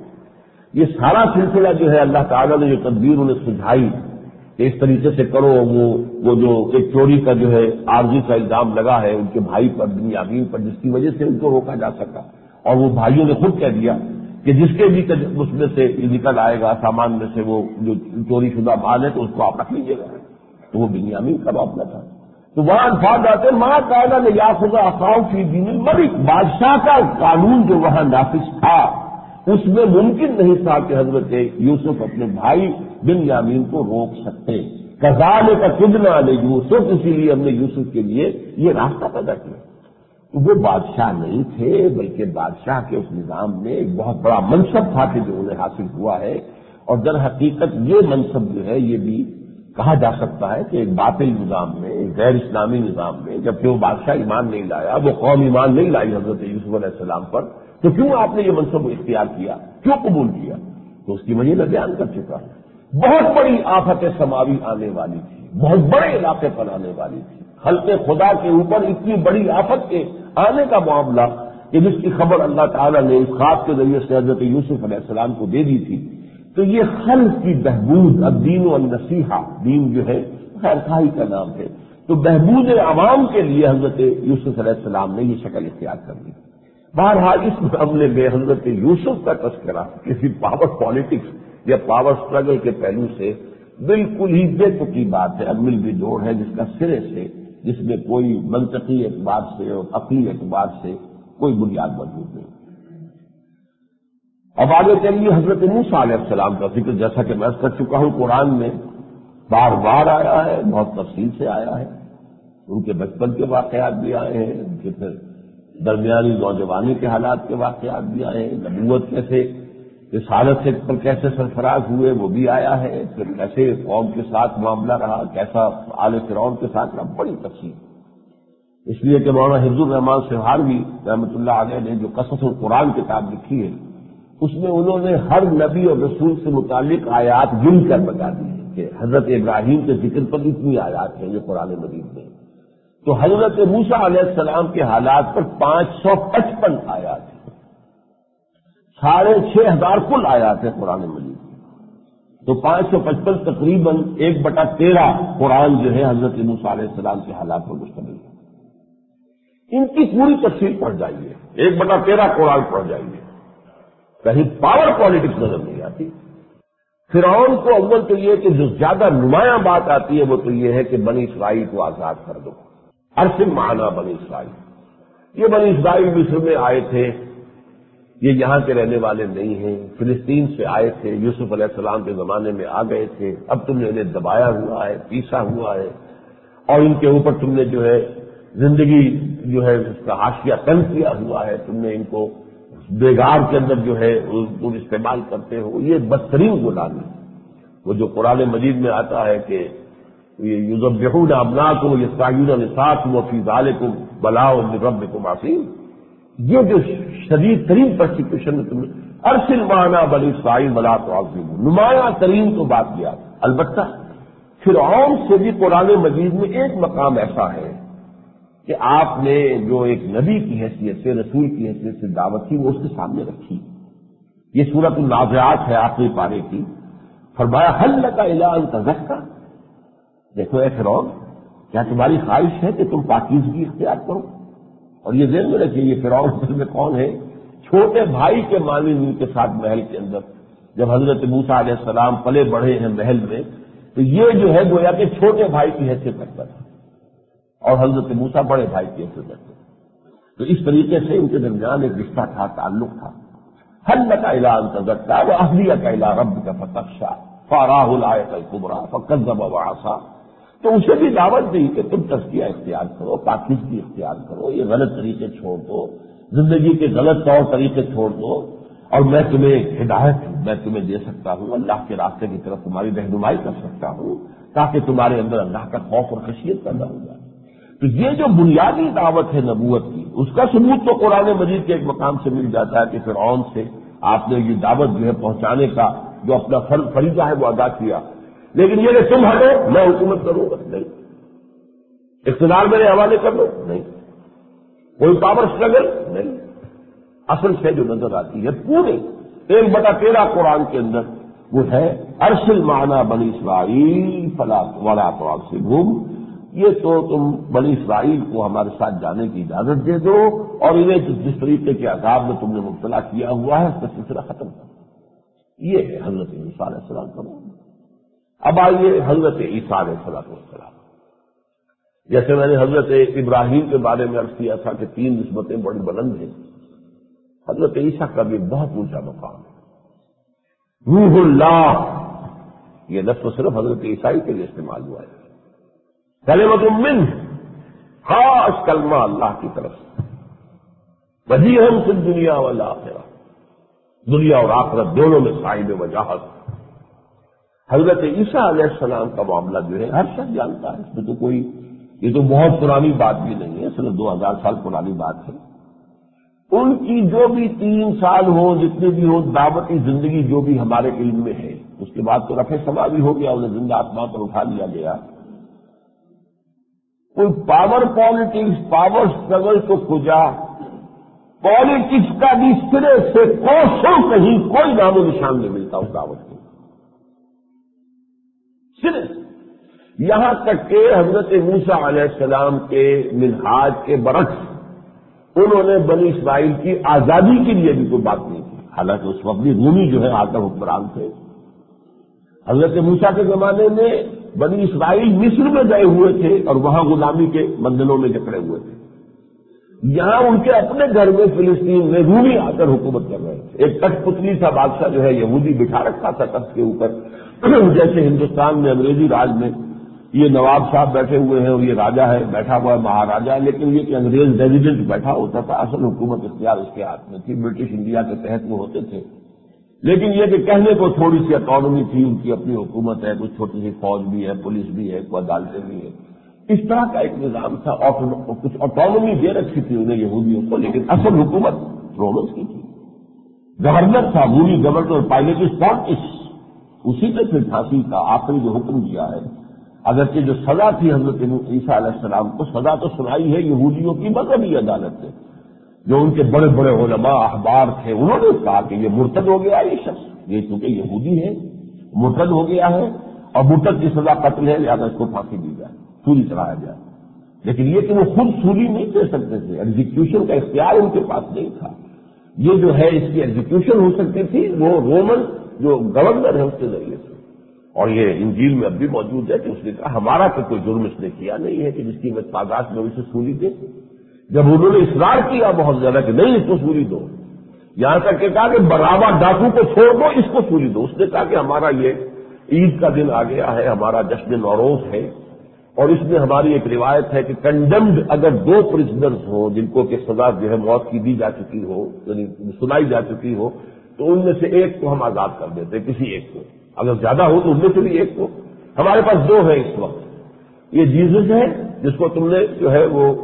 یہ سارا سلسلہ جو ہے اللہ تعالیٰ نے جو تدبیر انہیں سجھائی کہ اس طریقے سے کرو، وہ وہ جو ایک چوری کا جو ہے عارضی کا الزام لگا ہے ان کے بھائی پر بنیامین پر، جس کی وجہ سے ان کو روکا جا سکا، اور وہ بھائیوں نے خود کہہ دیا کہ جس کے بھی اس میں سے نکل آئے گا سامان میں سے وہ جو چوری شدہ مال ہے تو اس کو آپ رکھ لیجیے گا، تو وہ بنیامین کا معاملہ تھا۔ تو وہاں الفاظ آتے ہیں ما کان لیأخذ اخاہ فی دین الملک، بادشاہ کا قانون جو وہاں نافذ تھا اس میں ممکن نہیں تھا کہ حضرت یوسف اپنے بھائی بنیامین کو روک سکتے۔ کذالک کدنا لیوسف، اسی لیے ہم نے یوسف کے لیے یہ راستہ پیدا کیا۔ وہ بادشاہ نہیں تھے بلکہ بادشاہ کے اس نظام میں ایک بہت بڑا منصب تھا کہ جو انہیں حاصل ہوا ہے، اور در حقیقت یہ منصب جو ہے یہ بھی کہا جا سکتا ہے کہ ایک باطل نظام میں، ایک غیر اسلامی نظام میں، جبکہ وہ بادشاہ ایمان نہیں لایا، وہ قوم ایمان نہیں لائی حضرت یوسف علیہ السلام پر، تو کیوں آپ نے یہ منصب اختیار کیا، کیوں قبول کیا؟ تو اس کی وجہ میں بیان کر چکا ہوں۔ بہت بڑی آفت سماوی آنے والی تھی، بہت بڑے علاقے پر آنے والی تھی، خلق خدا کے اوپر اتنی بڑی آفت کے آنے کا معاملہ کہ جس کی خبر اللہ تعالیٰ نے اس خواب کے ذریعے سے حضرت یوسف علیہ السلام کو دے دی تھی۔ تو یہ خلق کی بہبود، الدین والنصیحہ، دین جو ہے خیر خواہی کا نام ہے، تو بہبود عوام کے لیے حضرت یوسف علیہ السلام نے یہ شکل اختیار کر دی۔ بہرحال اس معاملے میں حضرت یوسف کا تذکرہ کسی پاور پالیٹکس یا پاور سٹرگل کے پہلو سے بالکل ہی بے تکی بات ہے، عمل بھی جوڑ ہے، جس کا سرے سے، جس میں کوئی منطقی اعتبار سے اور عقلی اعتبار سے کوئی بنیاد موجود نہیں۔ اب آگے چلیے حضرت موسیٰ علیہ السلام کا ذکر، جیسا کہ میں کر چکا ہوں قرآن میں بار بار آیا ہے، بہت تفصیل سے آیا ہے. ان کے بچپن کے واقعات بھی آئے ہیں، ان کے پھر درمیانی نوجوانی کے حالات کے واقعات بھی آئے ہیں، نبوت کیسے رسالت سے پر کیسے سرفراز ہوئے وہ بھی آیا ہے، پھر کیسے قوم کے ساتھ معاملہ رہا، کیسا آل فرعون کے ساتھ رہا، بڑی تفصیل. اس لیے کہ مولانا حفظ الرحمان سہاروی رحمۃ اللہ علیہ نے جو قصص القرآن کتاب لکھی ہے اس میں انہوں نے ہر نبی اور رسول سے متعلق آیات گن کر بتا دی ہے کہ حضرت ابراہیم کے ذکر پر اتنی آیات ہیں یہ قرآن مجید میں. تو حضرت موسیٰ علیہ السلام کے حالات پر پانچ سو پچپن آیات ہیں، ساڑھے چھ ہزار کل آیات ہیں قرآن مجید میں. تو پانچ سو پچپن تقریباً ایک بٹا تیرہ قرآن جو ہے حضرت موسیٰ علیہ السلام کے حالات پر مشتمل ہے. ان کی پوری تفصیل پڑھ جائیے، ایک بٹا تیرہ قرآن پڑھ جائیے، کہیں پاور پالیٹکس نظر نہیں آتی. فرعون کو اول تو یہ کہ جو زیادہ نمایاں بات آتی ہے وہ تو یہ ہے کہ بنی اسرائیل کو آزاد کر دو، ارسل معنا بنی اسرائیل. یہ بنی اسرائیل مصر میں آئے تھے، یہ یہاں کے رہنے والے نہیں ہیں، فلسطین سے آئے تھے، یوسف علیہ السلام کے زمانے میں آ گئے تھے، اب تم نے انہیں دبایا ہوا ہے، پیسا ہوا ہے، اور ان کے اوپر تم نے جو ہے زندگی جو ہے اس کا حاشیہ تنگ کیا ہوا ہے، تم نے ان کو بیگار کے اندر جو ہے تم استعمال کرتے ہو. یہ بدترین غلامی، وہ جو قرآن مجید میں آتا ہے کہ یذبحون ابناءکم ویستحیون نساءکم وفی ذلکم بلاء من ربکم عظیم. یہ جو شدید ترین پرسیکیوشن میں تم نے ارسل معنا بنی اسرائیل ولا تعذبوا، نمایاں ترین تو بات کیا. البتہ فرعون سے بھی قرآن مجید میں ایک مقام ایسا ہے کہ آپ نے جو ایک نبی کی حیثیت سے، رسول کی حیثیت سے دعوت کی وہ اس کے سامنے رکھی. یہ سورۃ النازعات ہے آخری پارے کی. فرمایا هل لک الی ان تزکیٰ، دیکھو اے فرعون کیا تمہاری خواہش ہے کہ تم پاکیزگی اختیار کرو. اور یہ ذہن میں رکھیے یہ فرعون اصل میں کون ہے؟ چھوٹے بھائی کے مانند ان کے ساتھ محل کے اندر جب حضرت موسیٰ علیہ السلام پلے بڑھے ہیں محل میں، تو یہ جو ہے گویا کہ چھوٹے بھائی کی حیثیت رکھتا تھا اور حضرت موسیٰ بڑے بھائی کی حیثیت رکھتے تھے. تو اس طریقے سے ان کے درمیان ایک رشتہ تھا، تعلق تھا. هل لک الی ان تزکیٰ واہدیک الی ربک فتخشیٰ فاراہ الآیۃ الکبریٰ فکذب وعصیٰ. تو اسے بھی دعوت دی کہ تم تزکیہ اختیار کرو، پاکیزگی اختیار کرو، یہ غلط طریقے چھوڑ دو، زندگی کے غلط طور طریقے چھوڑ دو، اور میں تمہیں ہدایت میں تمہیں دے سکتا ہوں، اللہ کے راستے کی طرف تمہاری رہنمائی کر سکتا ہوں تاکہ تمہارے اندر اللہ کا خوف اور خشیت پیدا ہو جائے. تو یہ جو بنیادی دعوت ہے نبوت کی، اس کا ثبوت تو قرآن مجید کے ایک مقام سے مل جاتا ہے کہ فرعون سے آپ نے یہ دعوت جو ہے پہنچانے کا جو اپنا فرض فریضہ ہے وہ ادا کیا. لیکن یہ کہ تم ہٹو میں حکومت کروں گا، نہیں. اقتدار میرے حوالے کر دو، نہیں. کوئی پاور اسٹرگل، نہیں. اصل سے جو نظر آتی ہے پورے ایک بٹا تیرہ قرآن کے اندر وہ ہے ارسل معنا بنی اسرائیل فلا ولا تعذبہم. یہ تو تم بنی اسرائیل کو ہمارے ساتھ جانے کی اجازت دے دو اور انہیں جس طریقے کے عذاب میں تم نے مبتلا کیا ہوا ہے اس کا سلسلہ ختم کرو. یہ ہے حضرت موسیٰ علیہ السلام کا معاملہ. اب آئیے حضرت عیسیٰ علیہ السلام. جیسے میں نے حضرت ابراہیم کے بارے میں عرض کیا تھا کہ تین نسبتیں بڑی بلند ہیں، حضرت عیسیٰ کا بھی بہت اونچا مقام ہے. روح اللہ، یہ لفظ صرف حضرت عیسائی کے لیے استعمال ہوا ہے. کلمۃ منہ، خاص کلمہ اللہ کی طرف سے. وجیہا فی الدنیا والآخرہ، دنیا اور آخرت دونوں میں صاحب وجاہت. حضرت عیسیٰ علیہ السلام کا معاملہ جو ہے ہر شخص جانتا ہے، اس میں تو کوئی یہ تو بہت پرانی بات بھی نہیں ہے، صرف دو ہزار سال پرانی بات ہے. ان کی جو بھی تین سال ہو، جتنے بھی ہو، دعوتی زندگی جو بھی ہمارے علم میں ہے، اس کے بعد تو رفع سما بھی ہو گیا، انہیں زندہ آسمان پر اٹھا لیا گیا. کوئی پاور پالیٹکس، پاور اسٹرگل تو کجا، پالیٹکس کا بھی سرے سے کوسوں کہیں کوئی نام و نشان نہیں ملتا اس دعوت کو. سرے یہاں تک کہ حضرت موسیٰ علیہ السلام کے منہاج کے برعکس انہوں نے بنی اسرائیل کی آزادی کے لیے بھی کوئی بات نہیں کی. حالانکہ اس وقت بھی رومی جو ہے آ کر حکمران تھے. حضرت موسیٰ کے زمانے میں بنی اسرائیل مصر میں گئے ہوئے تھے اور وہاں غلامی کے بندھنوں میں جکڑے ہوئے تھے. یہاں ان کے اپنے گھر میں فلسطین میں رومی آ کر حکومت کر رہے تھے. ایک کٹ پتلی سا بادشاہ جو ہے یہودی بٹھا رکھا تھا تخت کے اوپر، جیسے ہندوستان میں انگریزی راج میں یہ نواب صاحب بیٹھے ہوئے ہیں اور یہ راجا ہے بیٹھا ہوا ہے مہاراجا، لیکن یہ کہ انگریز ریزیڈنٹ بیٹھا ہوتا تھا، اصل حکومت اختیار اس کے ہاتھ میں تھی. برٹش انڈیا کے تحت وہ ہوتے تھے، لیکن یہ کہ کہنے کو تھوڑی سی اٹانومی تھی، ان کی اپنی حکومت ہے، کچھ چھوٹی سی فوج بھی ہے، پولیس بھی ہے، کوئی عدالتیں بھی ہے. اس طرح کا ایک نظام تھا، کچھ اٹانومی دے رکھی تھی انہیں یہودیوں کو، لیکن اصل حکومت رومنس کی تھی. گورنر تھا رومی گورنر پائلیٹس پونٹس، اسی نے پھر پھانسی کا آخری جو حکم دیا ہے، اگرچہ جو سزا تھی حضرت عیسیٰ علیہ السلام کو، سزا تو سنائی ہے یہودیوں کی مذہبی عدالت نے. جو ان کے بڑے بڑے علماء احبار تھے انہوں نے کہا کہ یہ مرتد ہو گیا، یہ شخص یہ چونکہ یہودی ہے مرتد ہو گیا ہے اور مرتد کی سزا قتل ہے، لہذا اس کو پھانسی دی جائے، سولی چڑھایا جائے. لیکن یہ کہ وہ خود سولی نہیں دے سکتے تھے، ایگزیکیوشن کا اختیار ان کے پاس نہیں تھا. یہ جو ہے اس کی ایگزیکیوشن ہو سکتی تھی وہ رومن جو گورنر ہے اس کے ذریعے سے. اور یہ انجیل میں اب بھی موجود ہے کہ اس نے کہا ہمارا تو کوئی جرم اس نے کیا نہیں ہے کہ جس کی میں پاداش میں اسے سولی دے. جب انہوں نے اصرار کیا بہت زیادہ کہ نہیں اس کو سولی دو، یہاں تک کہ کہا کہ برابا ڈاکو کو چھوڑ دو، اس کو سولی دو. اس نے کہا کہ ہمارا یہ عید کا دن آ گیا ہے، ہمارا جشن نوروز ہے، اور اس میں ہماری ایک روایت ہے کہ کنڈمڈ اگر دو پرزنرز ہوں جن کو کہ سزا جو ہے موت کی دی جا چکی ہو، یعنی سنائی جا چکی ہو، تو ان میں سے ایک کو ہم آزاد کر دیتے ہیں، کسی ایک کو. اگر زیادہ ہو تو ان میں سے بھی ایک کو. ہمارے پاس دو ہیں اس وقت، یہ جیزس ہے جس کو تم نے جو ہے وہ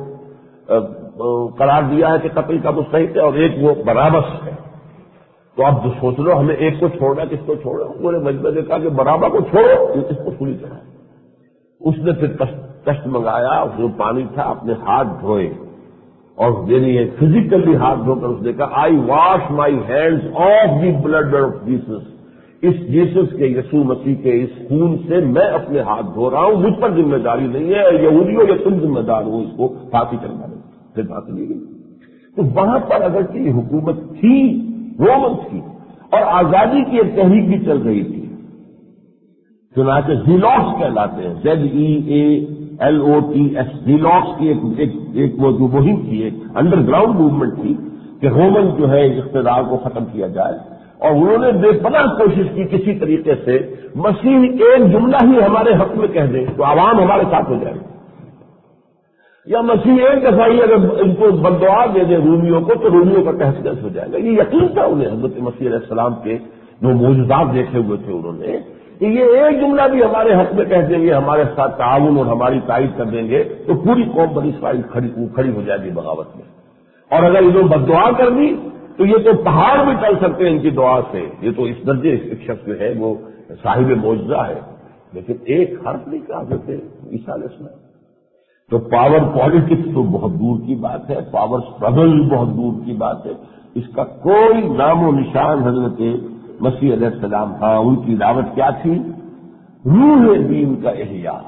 قرار دیا ہے کہ قتل کا مستحق ہے، اور ایک وہ باراباس ہے. تو اب جو سوچ لو ہمیں ایک کو چھوڑنا کس کو چھوڑو. پورے مجمع نے کہا کہ برابا کو چھوڑو، اس کو سولی چڑھائے. اس نے پھر کشت منگایا، جو پانی تھا اپنے ہاتھ دھوئے، اور یعنی فزیکلی ہاتھ دھو کر اس نے کہا I wash my hands of the blood of Jesus, اس جیسس کے یسوع مسیح کے اس خون سے میں اپنے ہاتھ دھو رہا ہوں، مجھ پر ذمہ داری نہیں ہے، یہودیوں یا تم ذمہ دار ہو اس کو پھانسی چڑھا دیں. پھر پھانسی دی گئی. تو وہاں پر اگرچہ یہ حکومت تھی رومنس کی، اور آزادی کی ایک تحریک بھی چل رہی تھی، چنانچہ زیلوکس کہلاتے ہیں، Z E A L O T S, zealots کی ایک ایک, ایک وہ جو مہم تھی، ایک انڈر گراؤنڈ موومنٹ تھی کہ رومن جو ہے اقتدار کو ختم کیا جائے. اور انہوں نے بے پناہ کوشش کی کسی طریقے سے مسیح ایک جملہ ہی ہمارے حق میں کہہ دے تو عوام ہمارے ساتھ ہو جائے، یا مسیح ایک دفعہ ہی اگر ان کو بددعا دے دے رومیوں کو تو رومیوں کا تہس نہس ہو جائے گا. یہ یقین تھا انہیں، حضرت مسیح علیہ السلام کے جو معجزات دیکھے ہوئے تھے انہوں نے، کہ یہ ایک جملہ بھی ہمارے حق میں کہہ دیں گے، ہمارے ساتھ تعاون اور ہماری تائید کر دیں گے تو پوری قوم بنی اسرائیل کھڑی کھڑی ہو جائے گی بغاوت میں. اور اگر انہوں نے بددعا کر دی تو یہ تو پہاڑ بھی ٹل سکتے ہیں ان کی دعا سے. یہ تو اس درجے ایک شخص جو ہے وہ صاحب معجزہ ہے، لیکن ایک حرف نہیں کہا کرتے عیسیٰ علیہ السلام. تو پاور پالیٹکس تو بہت دور کی بات ہے، پاور اسٹرگل بہت دور کی بات ہے، اس کا کوئی نام و نشان حضرت مسیح علیہ السلام. ہاں ان کی دعوت کیا تھی؟ روح دین کا احیاء،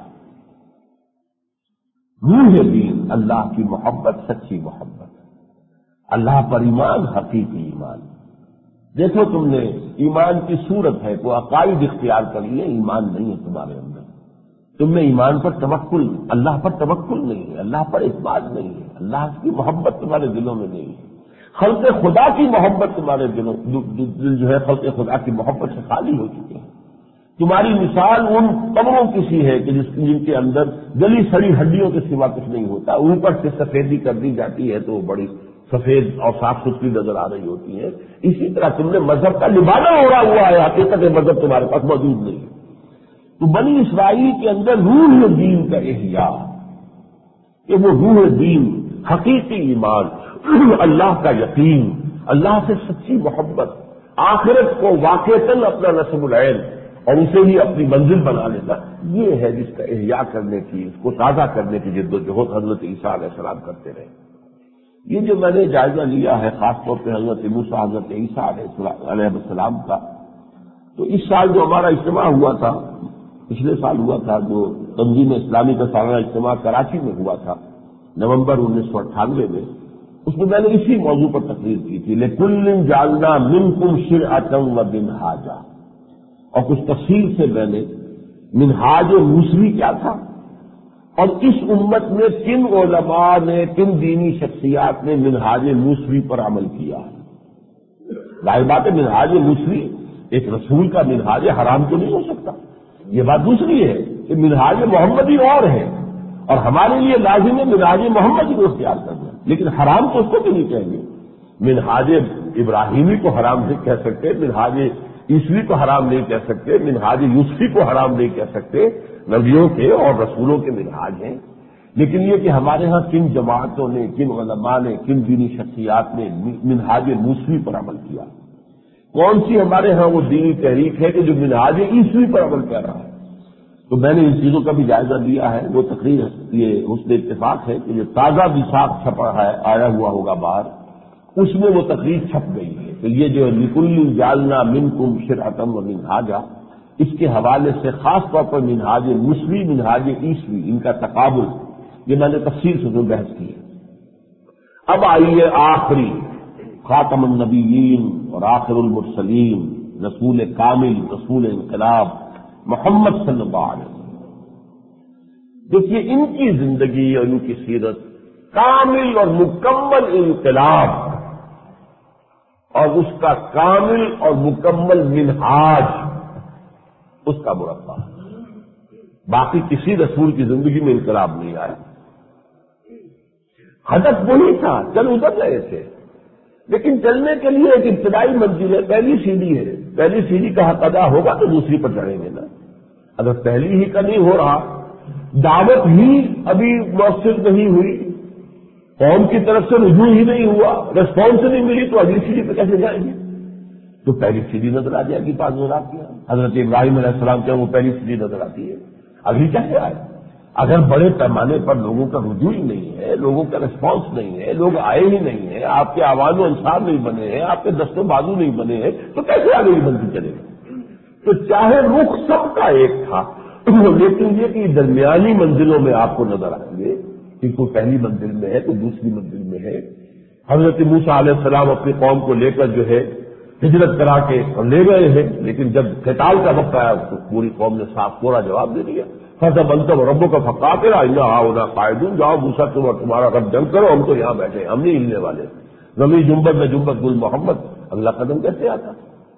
روح دین، اللہ کی محبت، سچی محبت، اللہ پر ایمان، حقیقی ایمان. دیکھو تم نے ایمان کی صورت ہے تو عقائد اختیار کر لیے، ایمان نہیں ہے تمہارے اندر. تم نے ایمان پر توکل، اللہ پر توکل نہیں ہے، اللہ پر اعتماد نہیں ہے، اللہ کی محبت تمہارے دلوں میں نہیں ہے. خلق خدا کی محبت تمہارے دلوں دل جو ہے خلق خدا کی محبت سے خالی ہو چکے ہیں. تمہاری مثال ان قبروں کی سی ہے کہ جس جن کے اندر جلی سڑی ہڈیوں کے سوا کچھ نہیں ہوتا، اوپر سے سفیدی کر دی جاتی ہے تو وہ بڑی سفید اور صاف ستھری نظر آ رہی ہوتی ہے. اسی طرح تم نے مذہب کا لبادہ اڑا ہوا ہے، حقیقت مذہب تمہارے پاس موجود نہیں. تو بنی اسرائیل کے اندر روح دین کا احیاء، کہ وہ روح دین، حقیقی ایمان، اللہ کا یقین، اللہ سے سچی محبت، آخرت کو واقعتاً اپنا نصب العین اور اسے ہی اپنی منزل بنا لینا، یہ ہے جس کا احیاء کرنے کی، اس کو تازہ کرنے کی جد و جہد حضرت عیسیٰ علیہ السلام کرتے رہے. یہ جو میں نے جائزہ لیا ہے خاص طور پہ حضرت موسیٰ حضرت عیسیٰ علیہ السلام کا، تو اس سال جو ہمارا اجتماع ہوا تھا، پچھلے سال ہوا تھا جو تنظیم اسلامی کا سالانہ اجتماع کراچی میں ہوا تھا نومبر انیس سو اٹھانوے میں، اس میں میں نے اسی موضوع پر تقریر کی تھی، لِكُلٍّ جَعَلْنَا مِنكُمْ شِرْعَةً اور اس امت میں کن علماء نے، کن دینی شخصیات نے منہاج موسوی پر عمل کیا ہے؟ ظاہر بات ہے منہاج موسوی ایک رسول کا منہاج حرام تو نہیں ہو سکتا. یہ بات دوسری ہے کہ منہاج محمدی اور ہے، اور ہمارے لیے لازم ہے منہاج محمدی کو اختیار کرنا، لیکن حرام تو اس کو بھی نہیں کہیں گے. منہاج ابراہیمی کو حرام نہیں کہہ سکتے، منہاج عیسوی کو حرام نہیں کہہ سکتے، منہاج یوسفی کو حرام نہیں کہہ سکتے. نبیوں کے اور رسولوں کے منہاج ہیں. لیکن یہ کہ ہمارے ہاں کن جماعتوں نے، کن علماء نے، کن دینی شخصیات نے منہاج موسوی پر عمل کیا، کون سی ہمارے ہاں وہ دینی تحریک ہے کہ جو منہاج عیسوی پر عمل کر رہا ہے. تو میں نے ان چیزوں کا بھی جائزہ لیا ہے. وہ تقریر یہ حسن اتفاق ہے کہ یہ تازہ وفاق چھپا ہے، آیا ہوا ہوگا باہر، اس میں وہ تقریر چھپ گئی ہے. تو یہ جو لکل جعلنا منکم شرعۃ و منہاجا، اس کے حوالے سے خاص طور پر منہاج موسوی، منہاج عیسوی، ان کا تقابل یہ میں نے تفصیل سے جو بحث کی ہے. اب آئیے آخری خاتم النبیین اور آخر المرسلین، رسول کامل، رسول انقلاب محمد صلی اللہ علیہ وسلم. دیکھیے ان کی زندگی اور ان کی سیرت کامل اور مکمل انقلاب اور اس کا کامل اور مکمل منہاج، اس کا مربع ہے. باقی کسی رسول کی زندگی میں انقلاب نہیں آیا. ہدف وہی تھا، چل ادھر گئے تھے، لیکن چلنے کے لیے ایک ابتدائی منزل ہے، پہلی سیڑھی ہے. پہلی سیڑھی کا حق ادا ہوگا تو دوسری پر چڑھیں گے نا. اگر پہلی ہی کا نہیں ہو رہا، دعوت ہی ابھی مؤثر نہیں ہوئی، قوم کی طرف سے رجوع ہی نہیں ہوا، ریسپانس نہیں ملی، تو اگلی سیڑھی پہ کیسے جائیں گے؟ تو پہلی سیڑھی نظر آ جائے گی. پانچ رات کیا حضرت ابراہیم علیہ السلام کیا وہ پہلی سیڑھی نظر آتی ہے، اگلی کیسے آئے؟ اگر بڑے پیمانے پر لوگوں کا رجوع ہی نہیں ہے، لوگوں کا ریسپانس نہیں ہے، لوگ آئے ہی نہیں ہیں، آپ کے آواز و انصار نہیں بنے ہیں، آپ کے دست و بازو نہیں بنے ہیں، تو کیسے آگے یہ بنتی چلے گا؟ تو چاہے رخ سب کا ایک تھا، لیکن یہ کہ درمیانی منزلوں میں آپ کو نظر آئیں گے کہ کوئی پہلی منزل میں ہے تو دوسری منزل میں ہے. حضرت موسیٰ علیہ السلام اپنی قوم کو لے کر جو ہے ہجرت کرا کے اور لے گئے ہیں، لیکن جب قتال کا وقت آیا تو پوری قوم نے صاف پورا جواب دے دیا. فَإِذَا بَنْتَمْ رَبُّكَ فَقَاتِلْ إِنَّا هَٰؤُلَاءِ قَاعِدُونَ. جاؤ موسیٰ تم اور تمہارا رب جنگ کرو، ہم تو یہاں بیٹھے، ہم نہیں ہلنے والے. زمین جنبت میں جنبت گل محمد، اگلا قدم کیسے آتا؟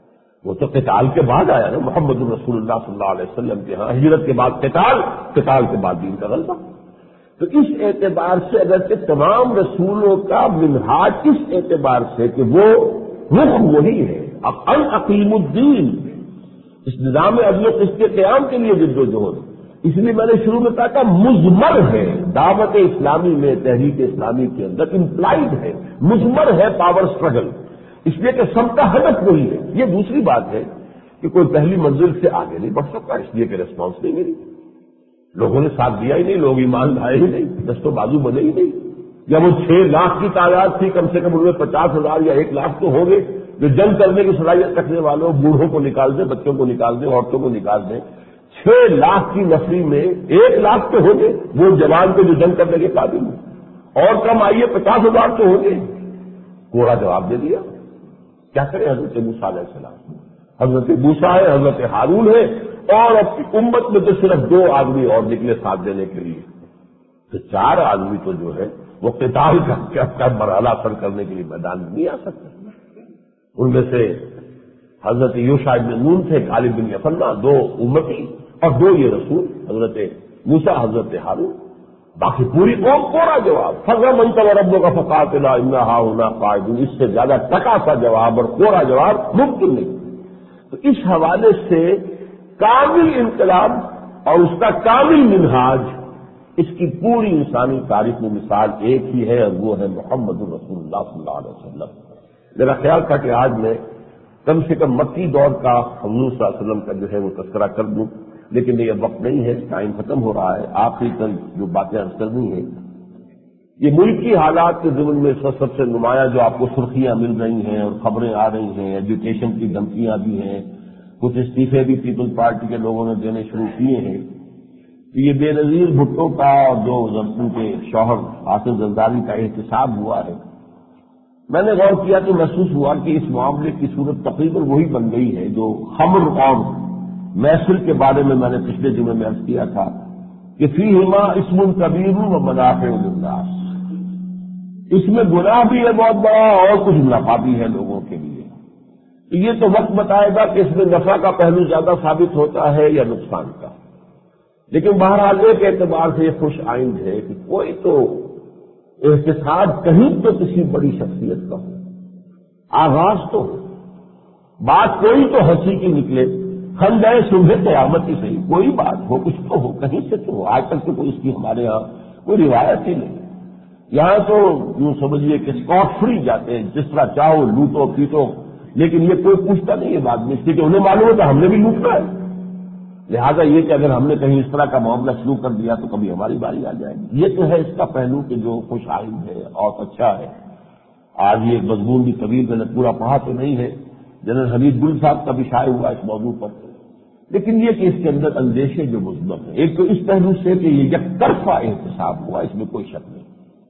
وہ تو قتال کے بعد آیا نا، محمد رسول اللہ صلی اللہ علیہ وسلم کے ہاں ہجرت کے بعد قتال، قتال کے بعد دین کا غلبہ. تو اس اعتبار سے اگرچہ تمام رسولوں کا منہاج اس اعتبار سے کہ وہ رخ وہی ہے، اب ان اقیم الدین، اس نظام عدل و قسط کے قیام کے لیے جد و جہد. اس لیے میں نے شروع میں کہا تھا مضمر ہے دعوت اسلامی میں، تحریک اسلامی کے اندر امپلائڈ ہے، مضمر ہے پاور اسٹرگل، اس لیے کہ سب کا ہدف وہی ہے. یہ دوسری بات ہے کہ کوئی پہلی منزل سے آگے نہیں بڑھ سکتا، اس لیے کہ ریسپانس نہیں ملی، لوگوں نے ساتھ دیا ہی نہیں، لوگ ایمان لائے ہی نہیں، دست و بازو بنے ہی نہیں. یا وہ چھ لاکھ کی تعداد تھی، کم سے کم ان میں پچاس ہزار یا ایک لاکھ تو ہو گئے جو جنگ کرنے کی صلاحیت رکھنے والوں، بوڑھوں کو نکال دیں، بچوں کو نکال دیں، عورتوں کو نکال دیں. چھ لاکھ کی نفری میں ایک لاکھ تو ہو گئے وہ جوان کو جو جنگ کرنے کے قابل ہیں، اور کم آئیے پچاس ہزار تو ہو گئے. کوڑا جواب دے دیا. کیا کرے حضرت موسیٰ علیہ السلام؟ حضرت موسیٰ ہے، حضرت ہارون ہے، اور اپنی امت میں تو صرف دو آدمی اور نکلے ساتھ دینے کے لیے. تو چار آدمی تو جو ہے وہ قتال کا مرحلہ سر کرنے کے لیے میدان میں نہیں آ سکتے. ان میں سے حضرت یوشع بن نون تھے، غالب بن یفنہ، دو امتی اور دو یہ رسول، حضرت موسیٰ، حضرت ہارون. باقی پوری قوم کوڑا جواب. فَإِذَا بَنْتَمْ رَبُّكَ فَقَاتِلْ إِنَّا هَٰؤُلَاءِ قَاعِدُونَ. اس سے زیادہ ٹکا سا جواب اور کوڑا جواب ممکن نہیں. تو اس حوالے سے کامل انقلاب اور اس کا کامل منہاج، اس کی پوری انسانی تاریخ میں مثال ایک ہی ہے، اور وہ ہے محمد رسول اللہ صلی اللہ علیہ وسلم. میرا خیال تھا کہ آج میں کم سے کم مکی دور کا حضور صلی اللہ علیہ وسلم کا جو ہے وہ تذکرہ کر دوں، لیکن یہ وقت نہیں ہے، ٹائم ختم ہو رہا ہے. آخری تک جو باتیں عرض کرنی ہیں، یہ ملکی حالات کے ضمن میں سب سے نمایاں جو آپ کو سرخیاں مل رہی ہیں اور خبریں آ رہی ہیں، ایجوکیشن کی دھمکیاں بھی ہیں، کچھ استعفے بھی پیپل پارٹی کے لوگوں نے دینے شروع کیے ہیں. یہ بے نظیر بھٹو کا اور جو ان کے شوہر آصف زرداری کا احتساب ہوا ہے، میں نے غور کیا تو محسوس ہوا کہ اس معاملے کی صورت تقریباً وہی بن گئی ہے جو خمر اور میسر کے بارے میں میں نے پچھلے جمعے میں عرض کیا تھا کہ فیہما اسم کبیر و منافع للناس، اس میں گناہ بھی ہے بہت بڑا اور کچھ نفع بھی ہے لوگوں کے لیے. تو یہ تو وقت بتائے گا کہ اس میں نفع کا پہلو زیادہ ثابت ہوتا ہے یا نقصان کا. لیکن بہرحال ایک اعتبار سے یہ خوش آئند ہے کہ کوئی تو احتساب کہیں تو کسی بڑی شخصیت کا ہو، آغاز تو ہو، بات کوئی تو ہنسی کی نکلے، خندہ صبح قیامت ہی صحیح، کوئی بات ہو، کچھ تو ہو، کہیں سے تو ہو. آج تک تو کوئی اس کی ہمارے ہاں کوئی روایت ہی نہیں. یہاں تو یوں سمجھیے کہ اسکاٹ فری جاتے ہیں، جس طرح چاہو لوٹو پیٹو، لیکن یہ کوئی پوچھتا نہیں ہے بعد میں، اس لیے کہ انہیں معلوم ہوتا ہم نے بھی لوٹنا ہے. لہذا یہ کہ اگر ہم نے کہیں اس طرح کا معاملہ شروع کر دیا تو کبھی ہماری باری آ جائے گی. یہ تو ہے اس کا پہلو کہ جو خوش آئند ہے اور اچھا ہے. آج یہ مضمون بھی طویل میں نے پورا پڑھا تو نہیں ہے، جنرل حمید گل صاحب کا بھی شائع ہوا اس موضوع پر، لیکن یہ کہ اس کے اندر اندیشے جو مثبت ہیں. ایک تو اس پہلو سے کہ یہ یک طرفہ احتساب ہوا، اس میں کوئی شک نہیں.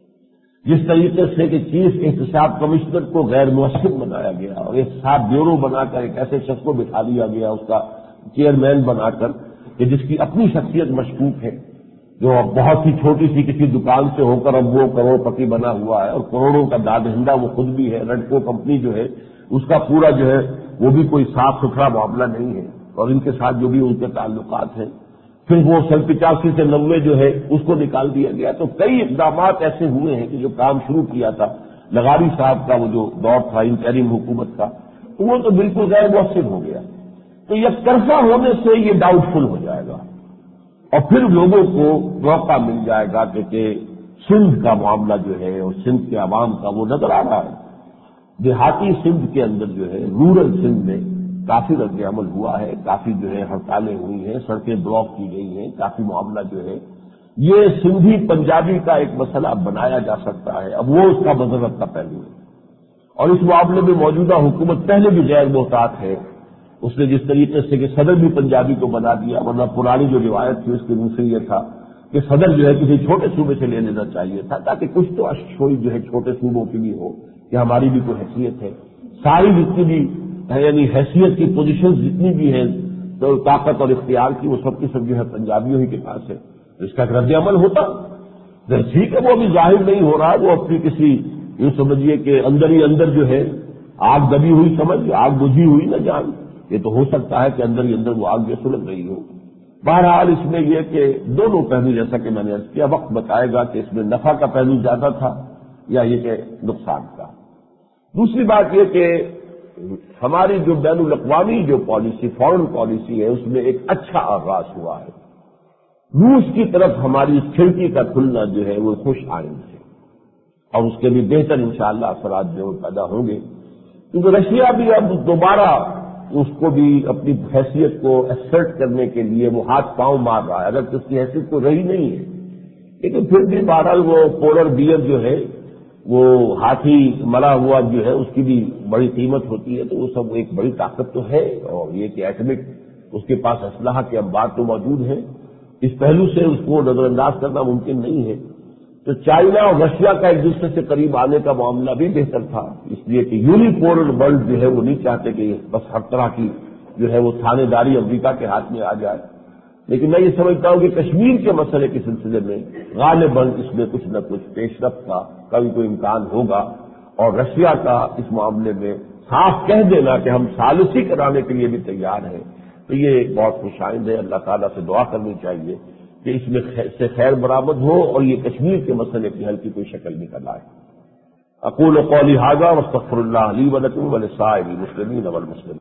جس طریقے سے کہ چیف احتساب کمشنر کو غیر مؤثر بنایا گیا اور احتساب بیورو بنا کر ایک ایسے شخص کو بٹھا دیا گیا اس کا چیئرمین بنا کر کہ جس کی اپنی شخصیت مشکوک ہے، جو اب بہت ہی چھوٹی سی کسی دکان سے ہو کر اب وہ کروڑ پتی بنا ہوا ہے اور کروڑوں کا دادہندہ وہ خود بھی ہے. ریڈکو کمپنی جو ہے اس کا پورا جو ہے وہ بھی کوئی صاف ستھرا معاملہ نہیں ہے، اور ان کے ساتھ جو بھی ان کے تعلقات ہیں. پھر وہ سن پچاسی سے نوے جو ہے اس کو نکال دیا گیا. تو کئی اقدامات ایسے ہوئے ہیں کہ جو کام شروع کیا تھا لغاری صاحب کا وہ جو دور تھا انٹرم حکومت کا، تو وہ تو بالکل غیر مؤثر ہو گیا. تو یک طرفہ ہونے سے یہ ڈاؤٹ فل ہو جائے گا اور پھر لوگوں کو موقع مل جائے گا کہ, کہ سندھ کا معاملہ جو ہے اور سندھ کے عوام کا وہ نظر آ رہا ہے. دیہاتی سندھ کے اندر جو ہے رورل سندھ میں کافی رد عمل ہوا ہے، کافی جو ہے ہڑتالیں ہوئی ہیں، سڑکیں بلاک کی گئی ہیں، کافی معاملہ جو ہے یہ سندھی پنجابی کا ایک مسئلہ بنایا جا سکتا ہے. اب وہ اس کا مذہب کا پہلو ہے اور اس معاملے میں موجودہ حکومت پہلے بھی غیر محتاط ہے. اس نے جس طریقے سے کہ صدر بھی پنجابی کو بنا دیا، ورنہ پرانی جو روایت تھی اس کے منہ سے یہ تھا کہ صدر جو ہے کسی چھوٹے صوبے سے لے لینا چاہیے تھا تاکہ کچھ تو اشوئی جو ہے چھوٹے صوبوں کی بھی ہو کہ ہماری بھی کوئی حیثیت ہے. ساری جتنی بھی یعنی حیثیت کی پوزیشن جتنی بھی ہیں تو طاقت اور اختیار کی وہ سب کی سب جو ہے پنجابیوں ہی کے پاس ہے. اس کا رد عمل ہوتا ٹھیک ہے، وہ بھی ظاہر نہیں ہو رہا، وہ اپنی کسی یوں سمجھیے کہ اندر ہی اندر جو ہے آگ دبی ہوئی سمجھ، آگ بجھی ہوئی نہ جان. یہ تو ہو سکتا ہے کہ اندر ہی اندر وہ آگ جو سلگ رہی ہو. بہرحال اس میں یہ کہ دونوں پہلو جیسا کہ میں نے عرض کیا وقت بتائے گا کہ اس میں نفع کا پہلو زیادہ تھا یا یہ کہ نقصان کا. دوسری بات یہ کہ ہماری جو بین الاقوامی جو پالیسی فورن پالیسی ہے اس میں ایک اچھا آغاز ہوا ہے. روس کی طرف ہماری کھڑکی کا کھلنا جو ہے وہ خوش آئند ہے اور اس کے بھی بہتر انشاءاللہ اثرات جو پیدا ہوں گے، کیونکہ رشیا بھی اب دوبارہ اس کو بھی اپنی حیثیت کو ایسرٹ کرنے کے لیے وہ ہاتھ پاؤں مار رہا ہے. اگر اس کی حیثیت کو رہی نہیں ہے لیکن پھر بھی بہرحال وہ پولر بیئر جو ہے وہ ہاتھی مرا ہوا جو ہے اس کی بھی بڑی قیمت ہوتی ہے. تو وہ سب ایک بڑی طاقت تو ہے اور یہ کہ ایٹمک اس کے پاس اسلحہ کے انبار تو موجود ہیں. اس پہلو سے اس کو نظر انداز کرنا ممکن نہیں ہے. تو چائنا اور رشیا کا ایک دوسرے سے قریب آنے کا معاملہ بھی بہتر تھا، اس لیے کہ یونیپولر ورلڈ جو ہے وہ نہیں چاہتے کہ بس ہر طرح کی جو ہے وہ تھانے داری امریکہ کے ہاتھ میں آ جائے. لیکن میں یہ سمجھتا ہوں کہ کشمیر کے مسئلے کے سلسلے میں غالباً اس میں کچھ نہ کچھ پیش رفت کا کبھی کوئی امکان ہوگا اور رشیا کا اس معاملے میں صاف کہہ دینا کہ ہم ثالثی کرانے کے لیے بھی تیار ہیں، تو یہ ایک بہت خوش آئند ہے. اللہ تعالیٰ سے دعا کرنی چاہیے کہ اس میں سے خیر برآمد ہو اور یہ کشمیر کے مسئلے کی حل کی کوئی شکل نکل آئے. اقول قولی ھذا واستغفر اللہ لی ولکم ولسائر المسلمین والمسلمات.